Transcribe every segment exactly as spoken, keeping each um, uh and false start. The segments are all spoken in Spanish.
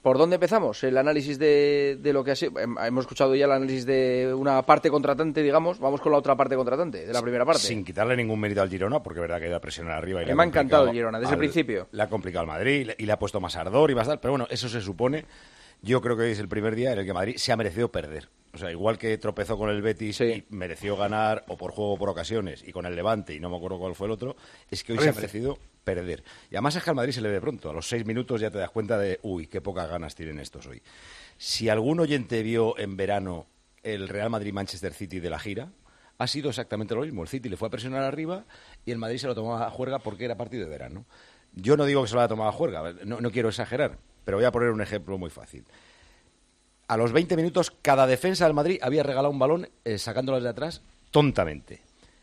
¿Por dónde empezamos? El análisis de, de lo que ha sido. Hemos escuchado ya el análisis de una parte contratante, digamos. Vamos con la otra parte contratante, de la primera parte. Sin quitarle ningún mérito al Girona, porque es verdad que ha ido a presionar arriba. Y me ha encantado el Girona, desde al, el principio. Le ha complicado al Madrid y le ha puesto más ardor y más tal. Pero bueno, eso se supone. Yo creo que hoy es el primer día en el que Madrid se ha merecido perder. O sea, igual que tropezó con el Betis, sí, y mereció ganar, o por juego o por ocasiones, y con el Levante, y no me acuerdo cuál fue el otro, es que hoy se ha merecido perder. Y además es que al Madrid se le ve pronto. A los seis minutos ya te das cuenta de, uy, qué pocas ganas tienen estos hoy. Si algún oyente vio en verano el Real Madrid-Manchester City de la gira, ha sido exactamente lo mismo. El City le fue a presionar arriba y el Madrid se lo tomaba a juerga porque era partido de verano. Yo no digo que se lo haya tomado a juerga, no, no quiero exagerar, pero voy a poner un ejemplo muy fácil. A los veinte minutos, cada defensa del Madrid había regalado un balón eh, sacándolas de atrás tontamente.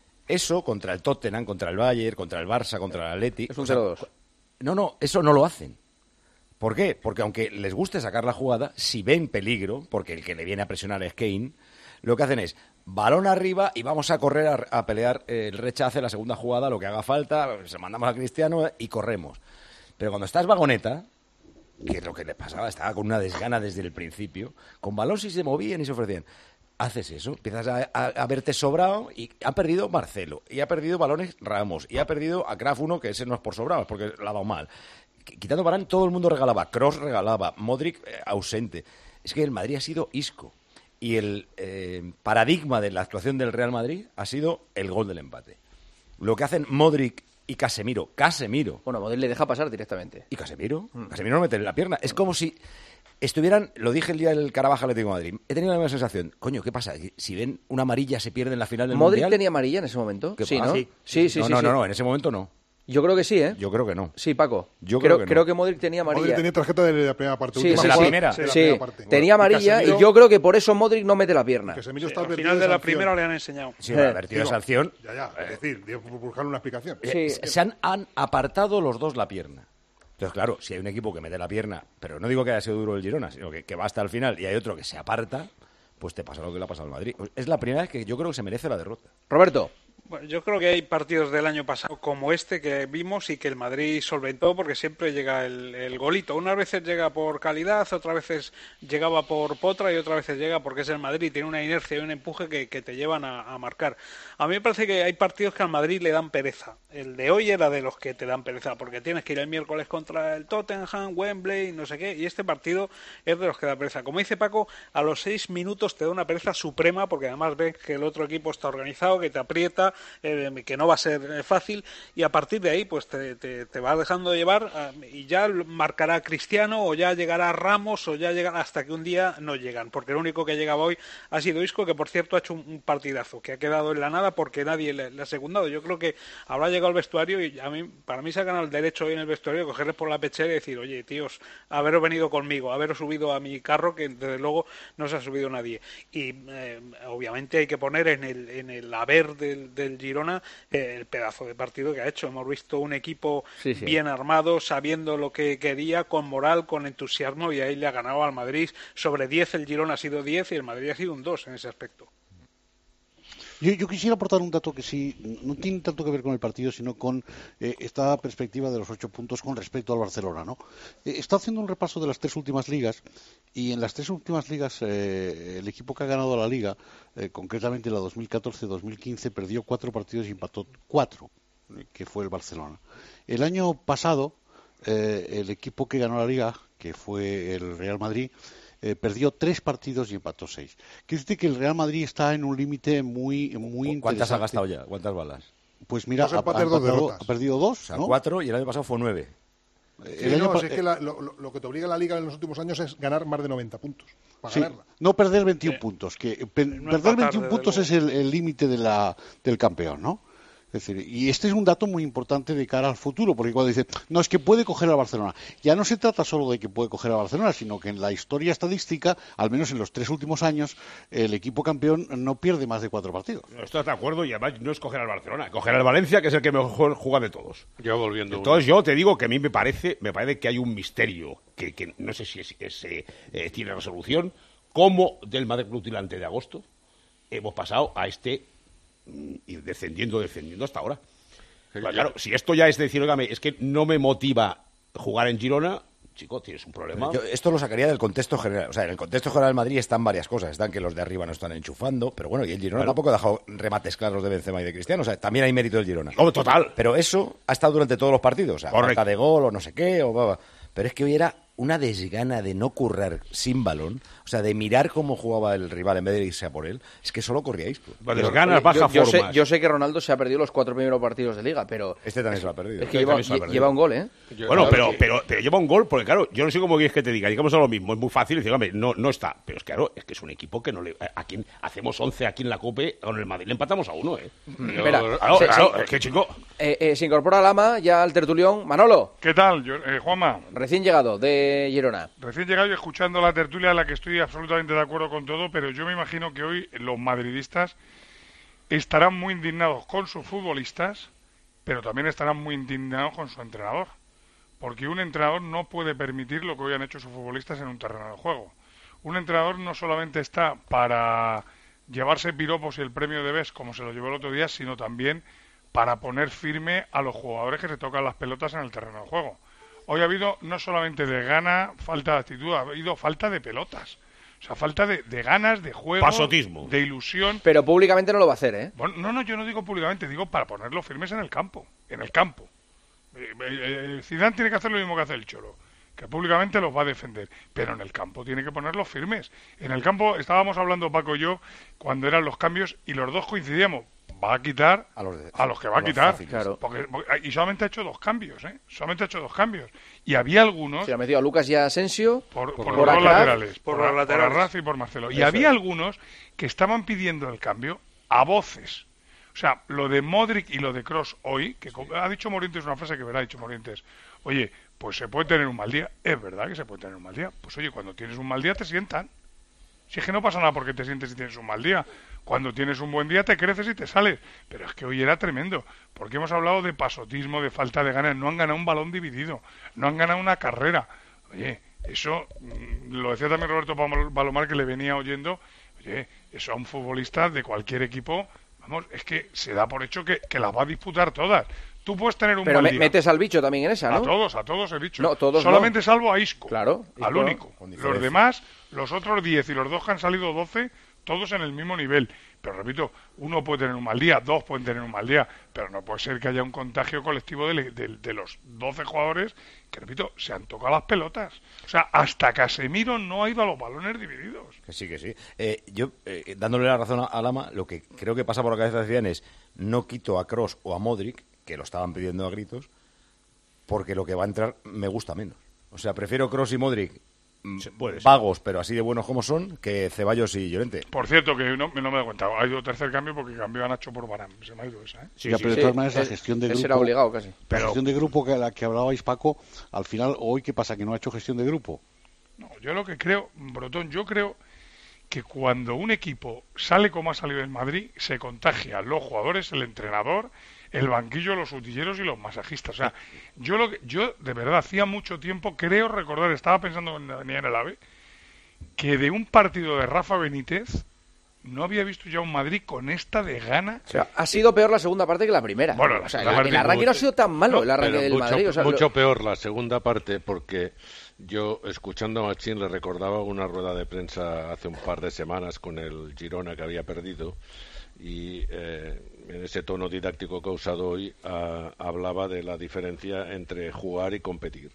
Eso contra el Tottenham, contra el Bayern, contra el Barça, contra el Atleti. Es un cero dos. No, no, eso no lo hacen. ¿Por qué? Porque aunque les guste sacar la jugada, si ven peligro, porque el que le viene a presionar es Kane, lo que hacen es balón arriba y vamos a correr a, a pelear el rechace, la segunda jugada, lo que haga falta, se mandamos a Cristiano y corremos. Pero cuando estás vagoneta, que es lo que le pasaba, estaba con una desgana desde el principio, con balón si se movían y se ofrecían. Haces eso, empiezas a, a, a verte sobrado y ha perdido Marcelo, y ha perdido balones Ramos, y ha perdido a Kraf uno, que ese no es por sobrado, es porque le ha dado mal. Quitando Varane, todo el mundo regalaba, Kroos regalaba, Modric eh, ausente. Es que el Madrid ha sido isco. Y el eh, paradigma de la actuación del Real Madrid ha sido el gol del empate. Lo que hacen Modric y Casemiro, Casemiro. Bueno, Modric le deja pasar directamente. ¿Y Casemiro? Mm. Casemiro no mete la pierna. Es como si estuvieran, lo dije el día del Caravaggio Atlético de Madrid, he tenido la misma sensación. Coño, ¿qué pasa? Si ven una amarilla se pierde en la final del Modric Mundial. ¿Modric tenía amarilla en ese momento? Sí, ¿no? Sí, sí, sí. No, sí, no, sí. no, no, en ese momento no. Yo creo que sí, ¿eh? Yo creo que no. Sí, Paco. Yo creo, creo que no. Creo que Modric tenía amarilla. Modric tenía tarjeta de la primera parte. Sí, de la primera. Sí, de la sí. primera parte. Tenía amarilla y, y yo creo que por eso Modric no mete la pierna. Que Casemiro Sí, está al final de la primera le han enseñado. Sí, eh, advertido de sanción. Ya, ya. Es decir, por buscar una explicación. Sí. Se han, han apartado los dos la pierna. Entonces, claro, si hay un equipo que mete la pierna, pero no digo que haya sido duro el Girona, sino que, que va hasta el final, y hay otro que se aparta, pues te pasa lo que le ha pasado al Madrid. Es la primera vez que yo creo que se merece la derrota. Roberto. Bueno, yo creo que hay partidos del año pasado como este que vimos y que el Madrid solventó porque siempre llega el, el golito. Unas veces llega por calidad, otras veces llegaba por potra y otras veces llega porque es el Madrid. Tiene una inercia y un empuje que, que te llevan a, a marcar. A mí me parece que hay partidos que al Madrid le dan pereza. El de hoy era de los que te dan pereza porque tienes que ir el miércoles contra el Tottenham, Wembley, no sé qué. Y este partido es de los que da pereza. Como dice Paco, a los seis minutos te da una pereza suprema porque además ves que el otro equipo está organizado, que te aprieta, Eh, que no va a ser fácil y a partir de ahí pues te, te, te va dejando llevar eh, y ya marcará Cristiano o ya llegará Ramos o ya llegará hasta que un día no llegan porque el único que llegaba hoy ha sido Isco, que por cierto ha hecho un, un partidazo que ha quedado en la nada porque nadie le, le ha secundado. Yo creo que habrá llegado al vestuario y a mí, para mí se ha ganado el derecho hoy en el vestuario de cogerles por la pechera y decir, oye tíos, haberos venido conmigo, haberos subido a mi carro que desde luego no se ha subido nadie y eh, obviamente hay que poner en el, en el haber del, del Girona el pedazo de partido que ha hecho. Hemos visto un equipo sí, sí. bien armado, sabiendo lo que quería, con moral, con entusiasmo, y ahí le ha ganado al Madrid. Sobre diez el Girona ha sido diez y el Madrid ha sido un dos en ese aspecto. Yo, yo quisiera aportar un dato que sí, no tiene tanto que ver con el partido, sino con eh, esta perspectiva de los ocho puntos con respecto al Barcelona, ¿no? Eh, está haciendo un repaso de las tres últimas ligas y en las tres últimas ligas eh, el equipo que ha ganado la liga, eh, concretamente la dos mil catorce dos mil quince, perdió cuatro partidos y empató cuatro, eh, que fue el Barcelona. El año pasado eh, el equipo que ganó la liga, que fue el Real Madrid, Eh, perdió tres partidos y empató seis. Quiere decir que el Real Madrid está en un límite muy, muy ¿Cuántas interesante. ha gastado ya? ¿Cuántas balas? Pues mira, Dos ha, empates, ha, dos empatado, derrotas. ha perdido dos, O sea, ¿no? cuatro y el año pasado fue nueve. Sí, El año no, pa- si es que la- lo, lo- lo que te obliga la Liga en los últimos años es ganar más de noventa puntos para Sí, ganarla. no perder veintiún Sí. puntos, que pe- No perder empatar, veintiún desde puntos luego. es el el límite de la del campeón, ¿no? Es decir, y este es un dato muy importante de cara al futuro, porque cuando dice, no, es que puede coger a Barcelona, ya no se trata solo de que puede coger a Barcelona, sino que en la historia estadística, al menos en los tres últimos años, el equipo campeón no pierde más de cuatro partidos. No estoy de acuerdo y además no es coger al Barcelona, coger al Valencia, que es el que mejor juega de todos. Yo volviendo. Entonces yo te digo que a mí me parece, me parece que hay un misterio que, que no sé si es, es, eh, eh, tiene resolución, cómo del Madrid Club Tilante de agosto hemos pasado a este mm, ir descendiendo, descendiendo hasta ahora. Pues claro, si esto ya es decir, óigame, es que no me motiva jugar en Girona, chico, tienes un problema. Yo esto lo sacaría del contexto general. O sea, en el contexto general del Madrid están varias cosas. Están que los de arriba no están enchufando, pero bueno, y el Girona Claro. tampoco ha dejado remates claros de Benzema y de Cristiano. O sea, también hay mérito del Girona. Oh, total. Pero eso ha estado durante todos los partidos. O sea, Correcto. falta de gol o no sé qué. O, bla, bla. Pero es que hoy era una desgana de no currar sin balón. O sea, de mirar cómo jugaba el rival en vez de irse a por él. Es que solo corría Isco. Pues desganas, Oye, baja yo, yo sé, formas. yo sé que Ronaldo se ha perdido los cuatro primeros partidos de Liga, pero Este también se lo ha perdido. es que Este lleva, también se lo ha lle- perdido. lleva un gol, ¿eh? Bueno, pero, pero, pero lleva un gol, porque claro, yo no sé cómo quieres que te diga, digamos lo mismo, es muy fácil decir, hombre, no, no está, pero es que claro, es que es un equipo que no le, a quien hacemos once aquí en la Cope, con el Madrid le empatamos a uno, ¿eh? Espera, Claro, se- claro, se- es que chico, Eh, eh, se incorpora Lama ya al tertulión. Manolo, ¿Qué tal, yo- eh, Juanma? recién llegado de Girona. Recién llegado y escuchando la tertulia en la que estoy absolutamente de acuerdo con todo, pero yo me imagino que hoy los madridistas estarán muy indignados con sus futbolistas, pero también estarán muy indignados con su entrenador. Porque un entrenador no puede permitir lo que hoy han hecho sus futbolistas en un terreno de juego. Un entrenador no solamente está para llevarse piropos y el premio de Best, como se lo llevó el otro día, sino también para poner firme a los jugadores que se tocan las pelotas en el terreno de juego. Hoy ha habido no solamente de gana, falta de actitud, ha habido falta de pelotas. O sea, falta de, de ganas, de juego, Pasotismo. de ilusión. Pero públicamente no lo va a hacer, ¿eh? Bueno, no, no, yo no digo públicamente, digo para ponerlos firmes en el campo. En el campo. Eh, eh, Zidane tiene que hacer lo mismo que hace el Cholo, que públicamente los va a defender, pero en el campo tiene que ponerlos firmes. En el campo estábamos hablando Paco y yo cuando eran los cambios y los dos coincidíamos. Va a quitar A los de- a los que va a a los quitar. fáciles. Claro. Porque, porque- y solamente ha hecho dos cambios, ¿eh? Solamente ha hecho dos cambios. Y había algunos Se ha metido a Lucas y a Asensio. por, por por los dos Acraz, laterales, por por, los por laterales. Arraz y por Marcelo. Y Eso había es. algunos que estaban pidiendo el cambio a voces. O sea, lo de Modric y lo de Kroos hoy, que co- ha dicho Morientes una frase que verá, ha dicho Morientes, oye, pues se puede tener un mal día. Es verdad que se puede tener un mal día. Pues oye, cuando tienes un mal día te sientan. Si es que no pasa nada porque te sientes si tienes un mal día. Cuando tienes un buen día te creces y te sales. Pero es que hoy era tremendo. Porque hemos hablado de pasotismo, de falta de ganas. No han ganado un balón dividido. No han ganado una carrera. Oye, eso mm, lo decía también Roberto Pam- Palomar, que le venía oyendo. Oye, eso a un futbolista de cualquier equipo, vamos, es que se da por hecho que, que las va a disputar todas. Tú puedes tener un Pero mal me- día. metes al bicho también en esa, A ¿no? todos, a todos he dicho. No, todos Solamente no. salvo a Isco. Claro, Al Isco, único. con Los diferencia. demás, los otros diez y los dos que han salido doce, todos en el mismo nivel. Pero repito, uno puede tener un mal día, dos pueden tener un mal día, pero no puede ser que haya un contagio colectivo de, de- de los doce jugadores que, repito, se han tocado las pelotas. O sea, hasta Casemiro no ha ido a los balones divididos. Que sí, que sí. Eh, yo, eh, dándole la razón a, a Lama, lo que creo que pasa por la cabeza de Zidane es no quito a Kroos o a Modric, que lo estaban pidiendo a gritos, porque lo que va a entrar me gusta menos. O sea, prefiero Kroos y Modric mm, Se puede ser. vagos, pero así de buenos como son, que Ceballos y Llorente. Por cierto, que no, no me he dado cuenta, ha ido tercer cambio porque cambió a Nacho por Varane. Se me ha ido esa, ¿eh? Sí, Ya, sí, pero de sí, todas maneras, la es- gestión de ese grupo. era obligado casi. La Pero- gestión de grupo que la que hablabais, Paco, al final, hoy, ¿qué pasa? ¿Que no ha hecho gestión de grupo? No, yo lo que creo, Brotón, yo creo que cuando un equipo sale como ha salido el Madrid, se contagia los jugadores, el entrenador, el banquillo, los utilleros y los masajistas. O sea, yo lo que, yo de verdad hacía mucho tiempo, creo recordar, estaba pensando en, en el AVE, que de un partido de Rafa Benítez no había visto ya un Madrid con esta de gana. O sea, ha sido peor la segunda parte que la primera. Bueno, la o sea, segunda el, parte el arranque mucho- no ha sido tan malo, el arranque Pero del mucho, Madrid. O sea, mucho lo- peor la segunda parte, porque yo, escuchando a Machín, le recordaba una rueda de prensa hace un par de semanas con el Girona que había perdido, y eh, en ese tono didáctico que ha usado hoy ah, hablaba de la diferencia entre jugar y competir.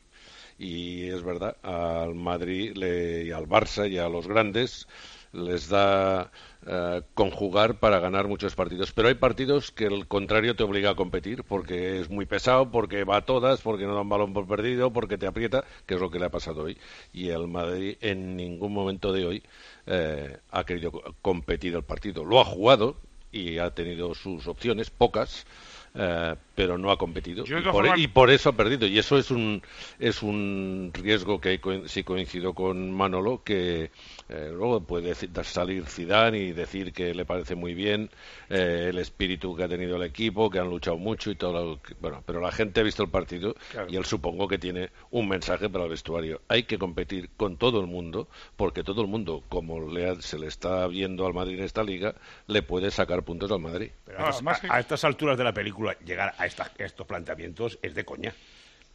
Y es verdad, al Madrid le- y al Barça y a los grandes les da eh, conjugar para ganar muchos partidos. Pero hay partidos que el contrario te obliga a competir, porque es muy pesado, porque va a todas, porque no da un balón por perdido, porque te aprieta, que es lo que le ha pasado hoy. Y el Madrid en ningún momento de hoy eh, ha querido co- competir el partido. Lo ha jugado y ha tenido sus opciones, pocas, eh, pero no ha competido. Yo, de Y todas por, formas- y por eso ha perdido. Y eso es un es un riesgo que co- sí coincido con Manolo, que eh, luego puede deci- salir Zidane y decir que le parece muy bien eh, el espíritu que ha tenido el equipo, que han luchado mucho y todo lo que- bueno, pero la gente ha visto el partido Claro. y él supongo que tiene un mensaje para el vestuario. Hay que competir con todo el mundo, porque todo el mundo, como le ha- se le está viendo al Madrid en esta liga, le puede sacar puntos al Madrid. Pero No, a, además que- a estas alturas de la película, llegar a, estas- a estos planteamientos es de coña.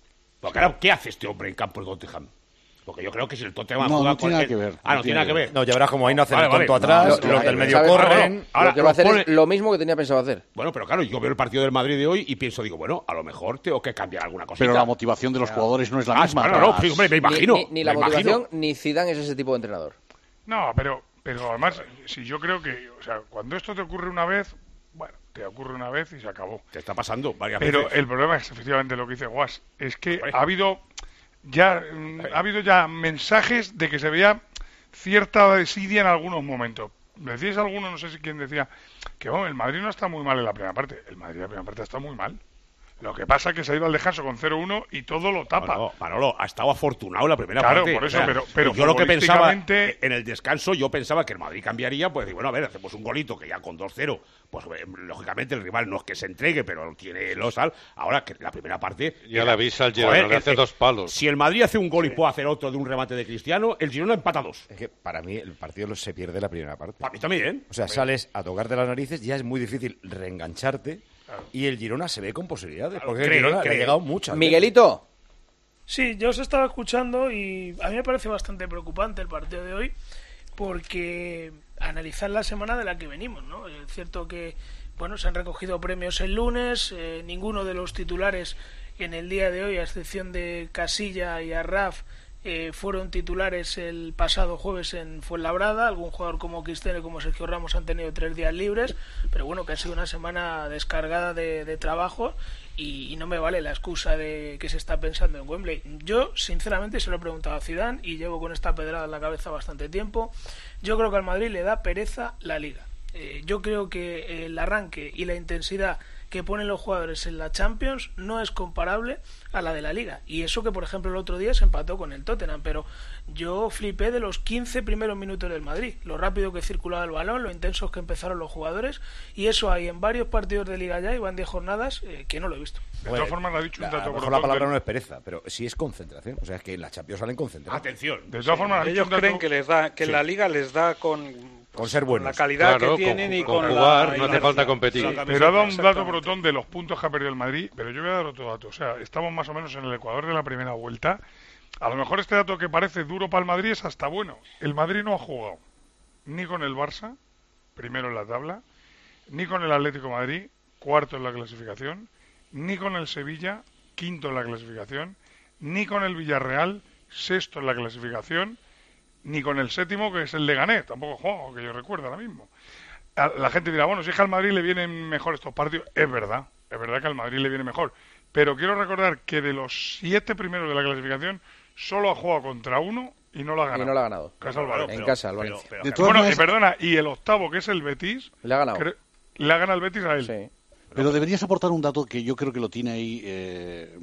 Porque ahora, ¿qué hace este hombre en campo de Tottenham? Porque yo creo que si el Tottenham no, juega no tiene con nada el... que ver. Ah, no, no tiene nada que ver. No, ya verás como ahí no hacen Vale, el tonto vale. atrás, No, los no, del medio ¿sabes? corren. Ahora, lo que va a hacer pone- es lo mismo que tenía pensado hacer. Bueno, pero claro, yo veo el partido del Madrid de hoy y pienso, digo, bueno, a lo mejor tengo que cambiar alguna cosita. Pero la motivación de los jugadores no es la Ah, misma. claro, no, Las- sí, hombre, me imagino. Ni, ni- ni la me motivación, imagino. ni Zidane es ese tipo de entrenador. No, pero, pero además, si yo creo que, o sea, cuando esto te ocurre una vez, bueno, te ocurre una vez y se acabó. Te está pasando varias Pero veces. el problema es efectivamente lo que dice Guas, es que Hombre. ha habido ya mm, ha habido ya mensajes de que se veía cierta desidia en algunos momentos. Decíais alguno, no sé si quién decía, que bueno, el Madrid no está muy mal en la primera parte. El Madrid en la primera parte está muy mal. Lo que pasa es que se ha ido al descanso con cero uno y todo lo tapa. Manolo, Manolo, ha estado afortunado la primera Claro, parte. por eso, O sea, pero- pero yo lo que pensaba futbolísticamente- en el descanso, yo pensaba que el Madrid cambiaría, pues digo, bueno, a ver, hacemos un golito que ya con dos cero, pues eh, lógicamente el rival no es que se entregue, pero tiene los al. Ahora que la primera parte. Ya era- le avisa al Girona, Joder, le hace eh, dos palos. Si el Madrid hace un gol y puede hacer otro de un remate de Cristiano, el Girona empata dos. Es que para mí el partido se pierde la primera parte. Para mí también. O sea, sales a tocarte las narices, ya es muy difícil reengancharte y el Girona se ve con posibilidades. Claro, porque cree, el Girona cree. le ha llegado muchas. Miguelito, Sí, yo os estaba escuchando y a mí me parece bastante preocupante el partido de hoy porque analizar la semana de la que venimos, ¿no? Es cierto que, bueno, se han recogido premios el lunes, eh, ninguno de los titulares en el día de hoy, a excepción de Casilla y Arraf, eh, fueron titulares el pasado jueves en Fuenlabrada. Algún jugador como Cristiano y como Sergio Ramos han tenido tres días libres, pero bueno, que ha sido una semana descargada de, de trabajo y, y no me vale la excusa de que se está pensando en Wembley. Yo, sinceramente, se lo he preguntado a Zidane y llevo con esta pedrada en la cabeza bastante tiempo. Yo creo que al Madrid le da pereza la Liga. Eh, yo creo que el arranque y la intensidad que ponen los jugadores en la Champions no es comparable a la de la Liga. Y eso que, por ejemplo, el otro día se empató con el Tottenham, pero yo flipé de los quince primeros minutos del Madrid, lo rápido que circulaba el balón, lo intensos que empezaron los jugadores, y eso hay en varios partidos de Liga ya, y van diez jornadas, eh, que no lo he visto. De todas formas, le ha dicho un La- a dato lo mejor brotón la palabra del- no es pereza, pero sí es concentración. O sea, es que en la Champions salen concentrados. Atención. De todas formas, ha dicho Ellos un dato- creen que les da, que Sí. la liga les da con, Con ser con buenos. la calidad Claro, que tienen con- y con con jugar, la no hace inercia. falta competir. Exactamente. Pero ha dado un dato Exactamente. brotón de los puntos que ha perdido el Madrid, pero yo voy a dar otro dato. O sea, estamos más o menos en el Ecuador de la primera vuelta. A lo mejor este dato que parece duro para el Madrid es hasta bueno. El Madrid no ha jugado ni con el Barça, primero en la tabla, ni con el Atlético de Madrid, cuarto en la clasificación, ni con el Sevilla, quinto en la clasificación, ni con el Villarreal, sexto en la clasificación, ni con el séptimo, que es el Leganés, tampoco juego, que yo recuerdo ahora mismo. A- La gente dirá, bueno, si es que al Madrid le vienen mejor estos partidos, es verdad, es verdad que al Madrid le viene mejor, pero quiero recordar que de los siete primeros de la clasificación, solo ha jugado contra uno y no lo ha ganado. y no lo ha ganado. Que es el Valencia. En casa, al Valencia. De todas Bueno, y maneras, perdona, y el octavo, que es el Betis, Le ha ganado. cre- le ha ganado el Betis a él. Sí. Pero deberías aportar un dato que yo creo que lo tiene ahí. eh,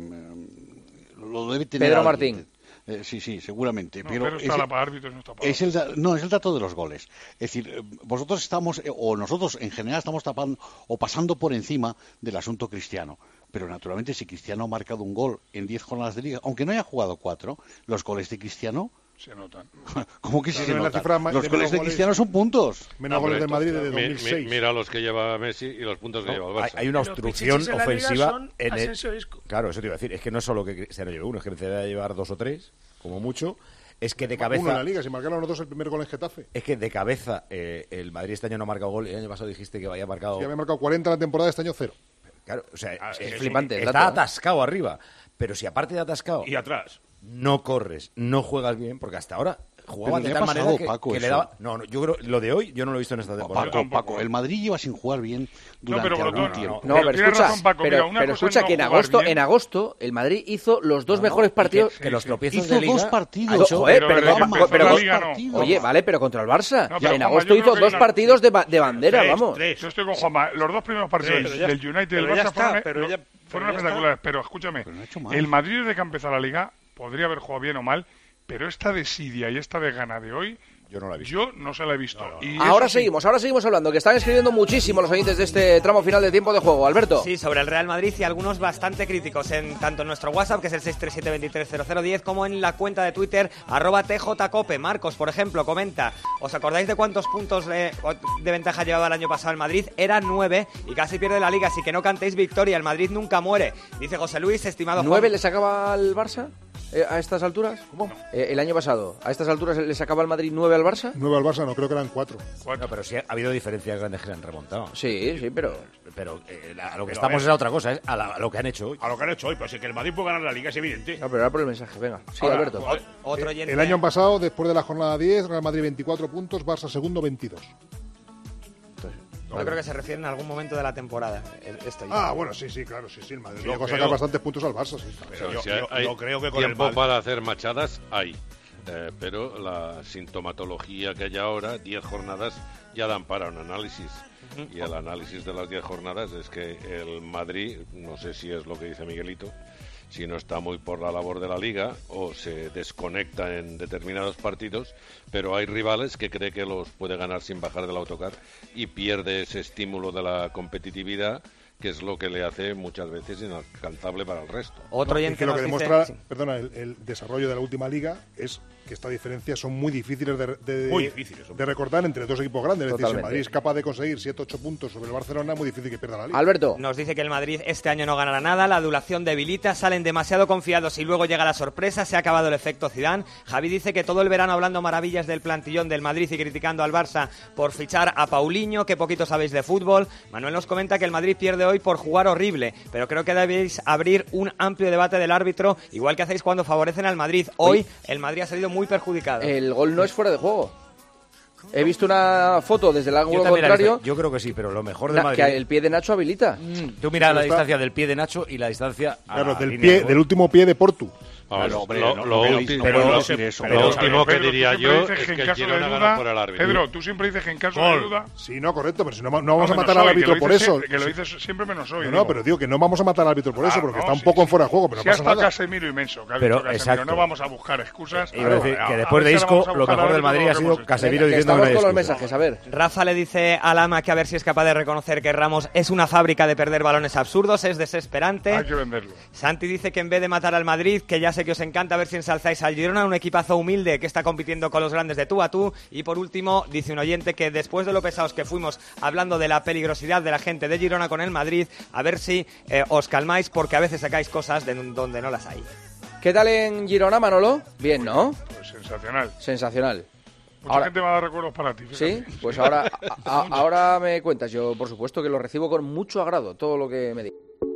mm, lo debe tener Pedro alguien. Martín. Eh, sí, sí, seguramente. No, pero pero está es, la para árbitros, no está para es el da- no, es el dato de los goles. Es decir, eh, vosotros estamos, eh, o nosotros en general estamos tapando o pasando por encima del asunto Cristiano. Pero naturalmente, si Cristiano ha marcado un gol en diez jornadas de liga, aunque no haya jugado cuatro, los goles de Cristiano, se notan. ¿cómo que se Pero en la notan? cifra ma- Los de goles menos de goles- Cristiano son puntos. menos Hombre, goles del Madrid desde mi- mi- dos mil seis. Mira los que lleva Messi y los puntos que lleva el Hay, Barça. hay una Los obstrucción pichichis en la Liga ofensiva son en el... Asensio e Isco. Claro, eso te iba a decir. Es que no es solo que Cristiano lleve uno, es que necesita llevar dos o tres, como mucho. Es que de Uno en cabeza... la Liga, si marcaron los dos el primer gol en Getafe. Es que de cabeza eh, el Madrid este año no ha marcado gol y el año pasado dijiste que había marcado... Si había marcado cuarenta en la temporada, este año cero. Claro, o sea, es eh, flipante el está dato, ¿eh? atascado arriba. Pero si aparte de atascado Y atrás. no corres, no juegas bien, porque hasta ahora jugaba Pero de le tal ha manera pasado, que, Paco, que le eso. daba... No, no, yo creo lo de hoy yo no lo he visto en esta temporada. Yo Paco, tampoco. Paco, el Madrid lleva sin jugar bien durante pero algún Brotón, tiempo. No, Pero pero tienes escucha, razón, Paco, pero, mira, una pero cosa escucha es no que en jugar agosto, bien. en agosto el Madrid hizo los dos No, mejores y que- partidos. Que, los sí. tropiezos Hizo de liga... dos Ah, partidos. do- joder, Pero pero, desde que no, empezó pero la dos Liga, no. partidos. Oye, vale, pero contra el Barça. No, pero en Juanma, agosto yo hizo creo que dos ya- partidos de, ba- de bandera, Tres, vamos. tres. Yo estoy con Juanma. Los dos primeros partidos Sí, pero ya- del United y del pero ya Barça está, fueron, pero no, ya- fueron pero ya espectaculares. Pero escúchame, Pero no ha hecho mal. el Madrid desde que ha empezado la Liga podría haber jugado bien o mal, pero esta desidia y esta desgana de hoy, Yo no la he visto. Yo no se la he visto. No, no. Y Ahora eso sí, seguimos, ahora seguimos hablando, que están escribiendo muchísimo los oyentes de este tramo final de tiempo de juego. Alberto. Sí, sobre el Real Madrid y algunos bastante críticos en tanto en nuestro WhatsApp, que es el seis tres siete, veintitrés cero cero diez, como en la cuenta de Twitter, arroba tjcope. Marcos, por ejemplo, comenta: ¿os acordáis de cuántos puntos de, de ventaja llevaba el año pasado el Madrid? Era nueve y casi pierde la Liga, así que no cantéis victoria, el Madrid nunca muere. Dice José Luis, estimado ¿Nueve Juan. le sacaba al Barça eh, a estas alturas? ¿Cómo? Eh, el año pasado, ¿a estas alturas le sacaba al Madrid nueve al Barça? nueve al Barça, no, creo que eran cuatro. No, pero sí ha habido diferencias grandes que se han remontado. Sí, sí, pero... Pero eh, a lo que Pero estamos a ver. es a otra cosa, es a, la- a lo que han hecho hoy. A lo que han hecho hoy, pues es que el Madrid puede ganar la Liga, es evidente. No, pero era por el mensaje, venga. Sí, Ahora, Alberto. joder, Otro oyente. El año pasado, después de la jornada diez, Real Madrid veinticuatro puntos, Barça segundo veintidós. Yo creo que se refiere en algún momento de la temporada. Esto ya. Ah, bueno, sí, sí, claro, sí, sí. El Madrid Yo llegó a creo- sacar bastantes puntos al Barça, sí. Pero yo, Si yo- hay yo creo que con el tiempo Madrid... para hacer machadas, hay. Eh, pero la sintomatología que hay ahora, diez jornadas, ya dan para un análisis. Y el análisis de las diez jornadas es que el Madrid, no sé si es lo que dice Miguelito, si no está muy por la labor de la Liga o se desconecta en determinados partidos, pero hay rivales que cree que los puede ganar sin bajar del autocar y pierde ese estímulo de la competitividad, que es lo que le hace muchas veces inalcanzable para el resto. Otro No, y oyente que lo nos que dice- demuestra, sí. perdona, el, el desarrollo de la última liga es que estas diferencias son muy difíciles de, de, Muy difíciles, hombre. de recortar entre dos equipos grandes. Es decir, si el Totalmente. Madrid es capaz de conseguir siete ocho puntos sobre el Barcelona, es muy difícil que pierda la liga. Alberto. Nos dice que el Madrid este año no ganará nada, la adulación debilita, salen demasiado confiados y luego llega la sorpresa, se ha acabado el efecto Zidane. Javi dice que todo el verano hablando maravillas del plantillón del Madrid y criticando al Barça por fichar a Paulinho, que poquito sabéis de fútbol. Manuel nos comenta que el Madrid pierde hoy por jugar horrible, pero creo que debéis abrir un amplio debate del árbitro, igual que hacéis cuando favorecen al Madrid. Hoy el Madrid ha salido muy perjudicado. El gol no es fuera de juego. He visto una foto desde el Yo ángulo también la he contrario visto. Yo creo que sí, pero lo mejor de na- Madrid... que el pie de Nacho habilita. Tú mira la Está- distancia del pie de Nacho y la distancia a Claro, la del, línea pie, de gol. del último pie de Portu. Vamos, Pero, hombre, lo, no- lo no último, pero- lo- no lo decir eso. último Pero, que Pedro, tú diría siempre yo dices es que que en el caso de Girona duda- gana por el árbitro. Pedro, tú siempre dices que en caso Gol. de duda... Sí, no, correcto, pero si no, no vamos a menos matar al hoy, que árbitro lo por dices eso. siempre- Que lo dices siempre menos hoy. No, digo. no, pero digo que no vamos a matar al árbitro por eso, Ah, porque no, está un sí, poco sí. en fuera de juego, pero Si no ha pasa estado nada. Casemiro inmenso, que ha Pero, dicho Casemiro, exacto. no vamos a buscar excusas. Iba a decir Claro, que a- después a de ver si Isco, vamos a lo buscar mejor del árbitro Madrid por ha lo que sido hemos hecho. Casemiro Que diciendo que no estamos hay con los excusa. mensajes, a ver. Rafa le dice a Lama que a ver si es capaz de reconocer que Ramos es una fábrica de perder balones absurdos, es desesperante. Hay que venderlo. Santi dice que en vez de matar al Madrid, que ya sé que os encanta ver si ensalzáis al Girona, un equipazo humilde que está compitiendo con los grandes de tú a tú. Y por último, dice un oyente que después de lo pesados que fuimos hablando de la peligrosidad de la gente de Girona con el Madrid, a ver si eh, os calmáis porque a veces sacáis cosas de donde no las hay. ¿Qué tal en Girona, Manolo? Bien, ¿no? Pues sensacional. Sensacional. Mucha Ahora- gente me va a dar recuerdos para ti. Sí, fíjate. pues ahora, a- a- ahora me cuentas. Yo, por supuesto, que lo recibo con mucho agrado, todo lo que me digas.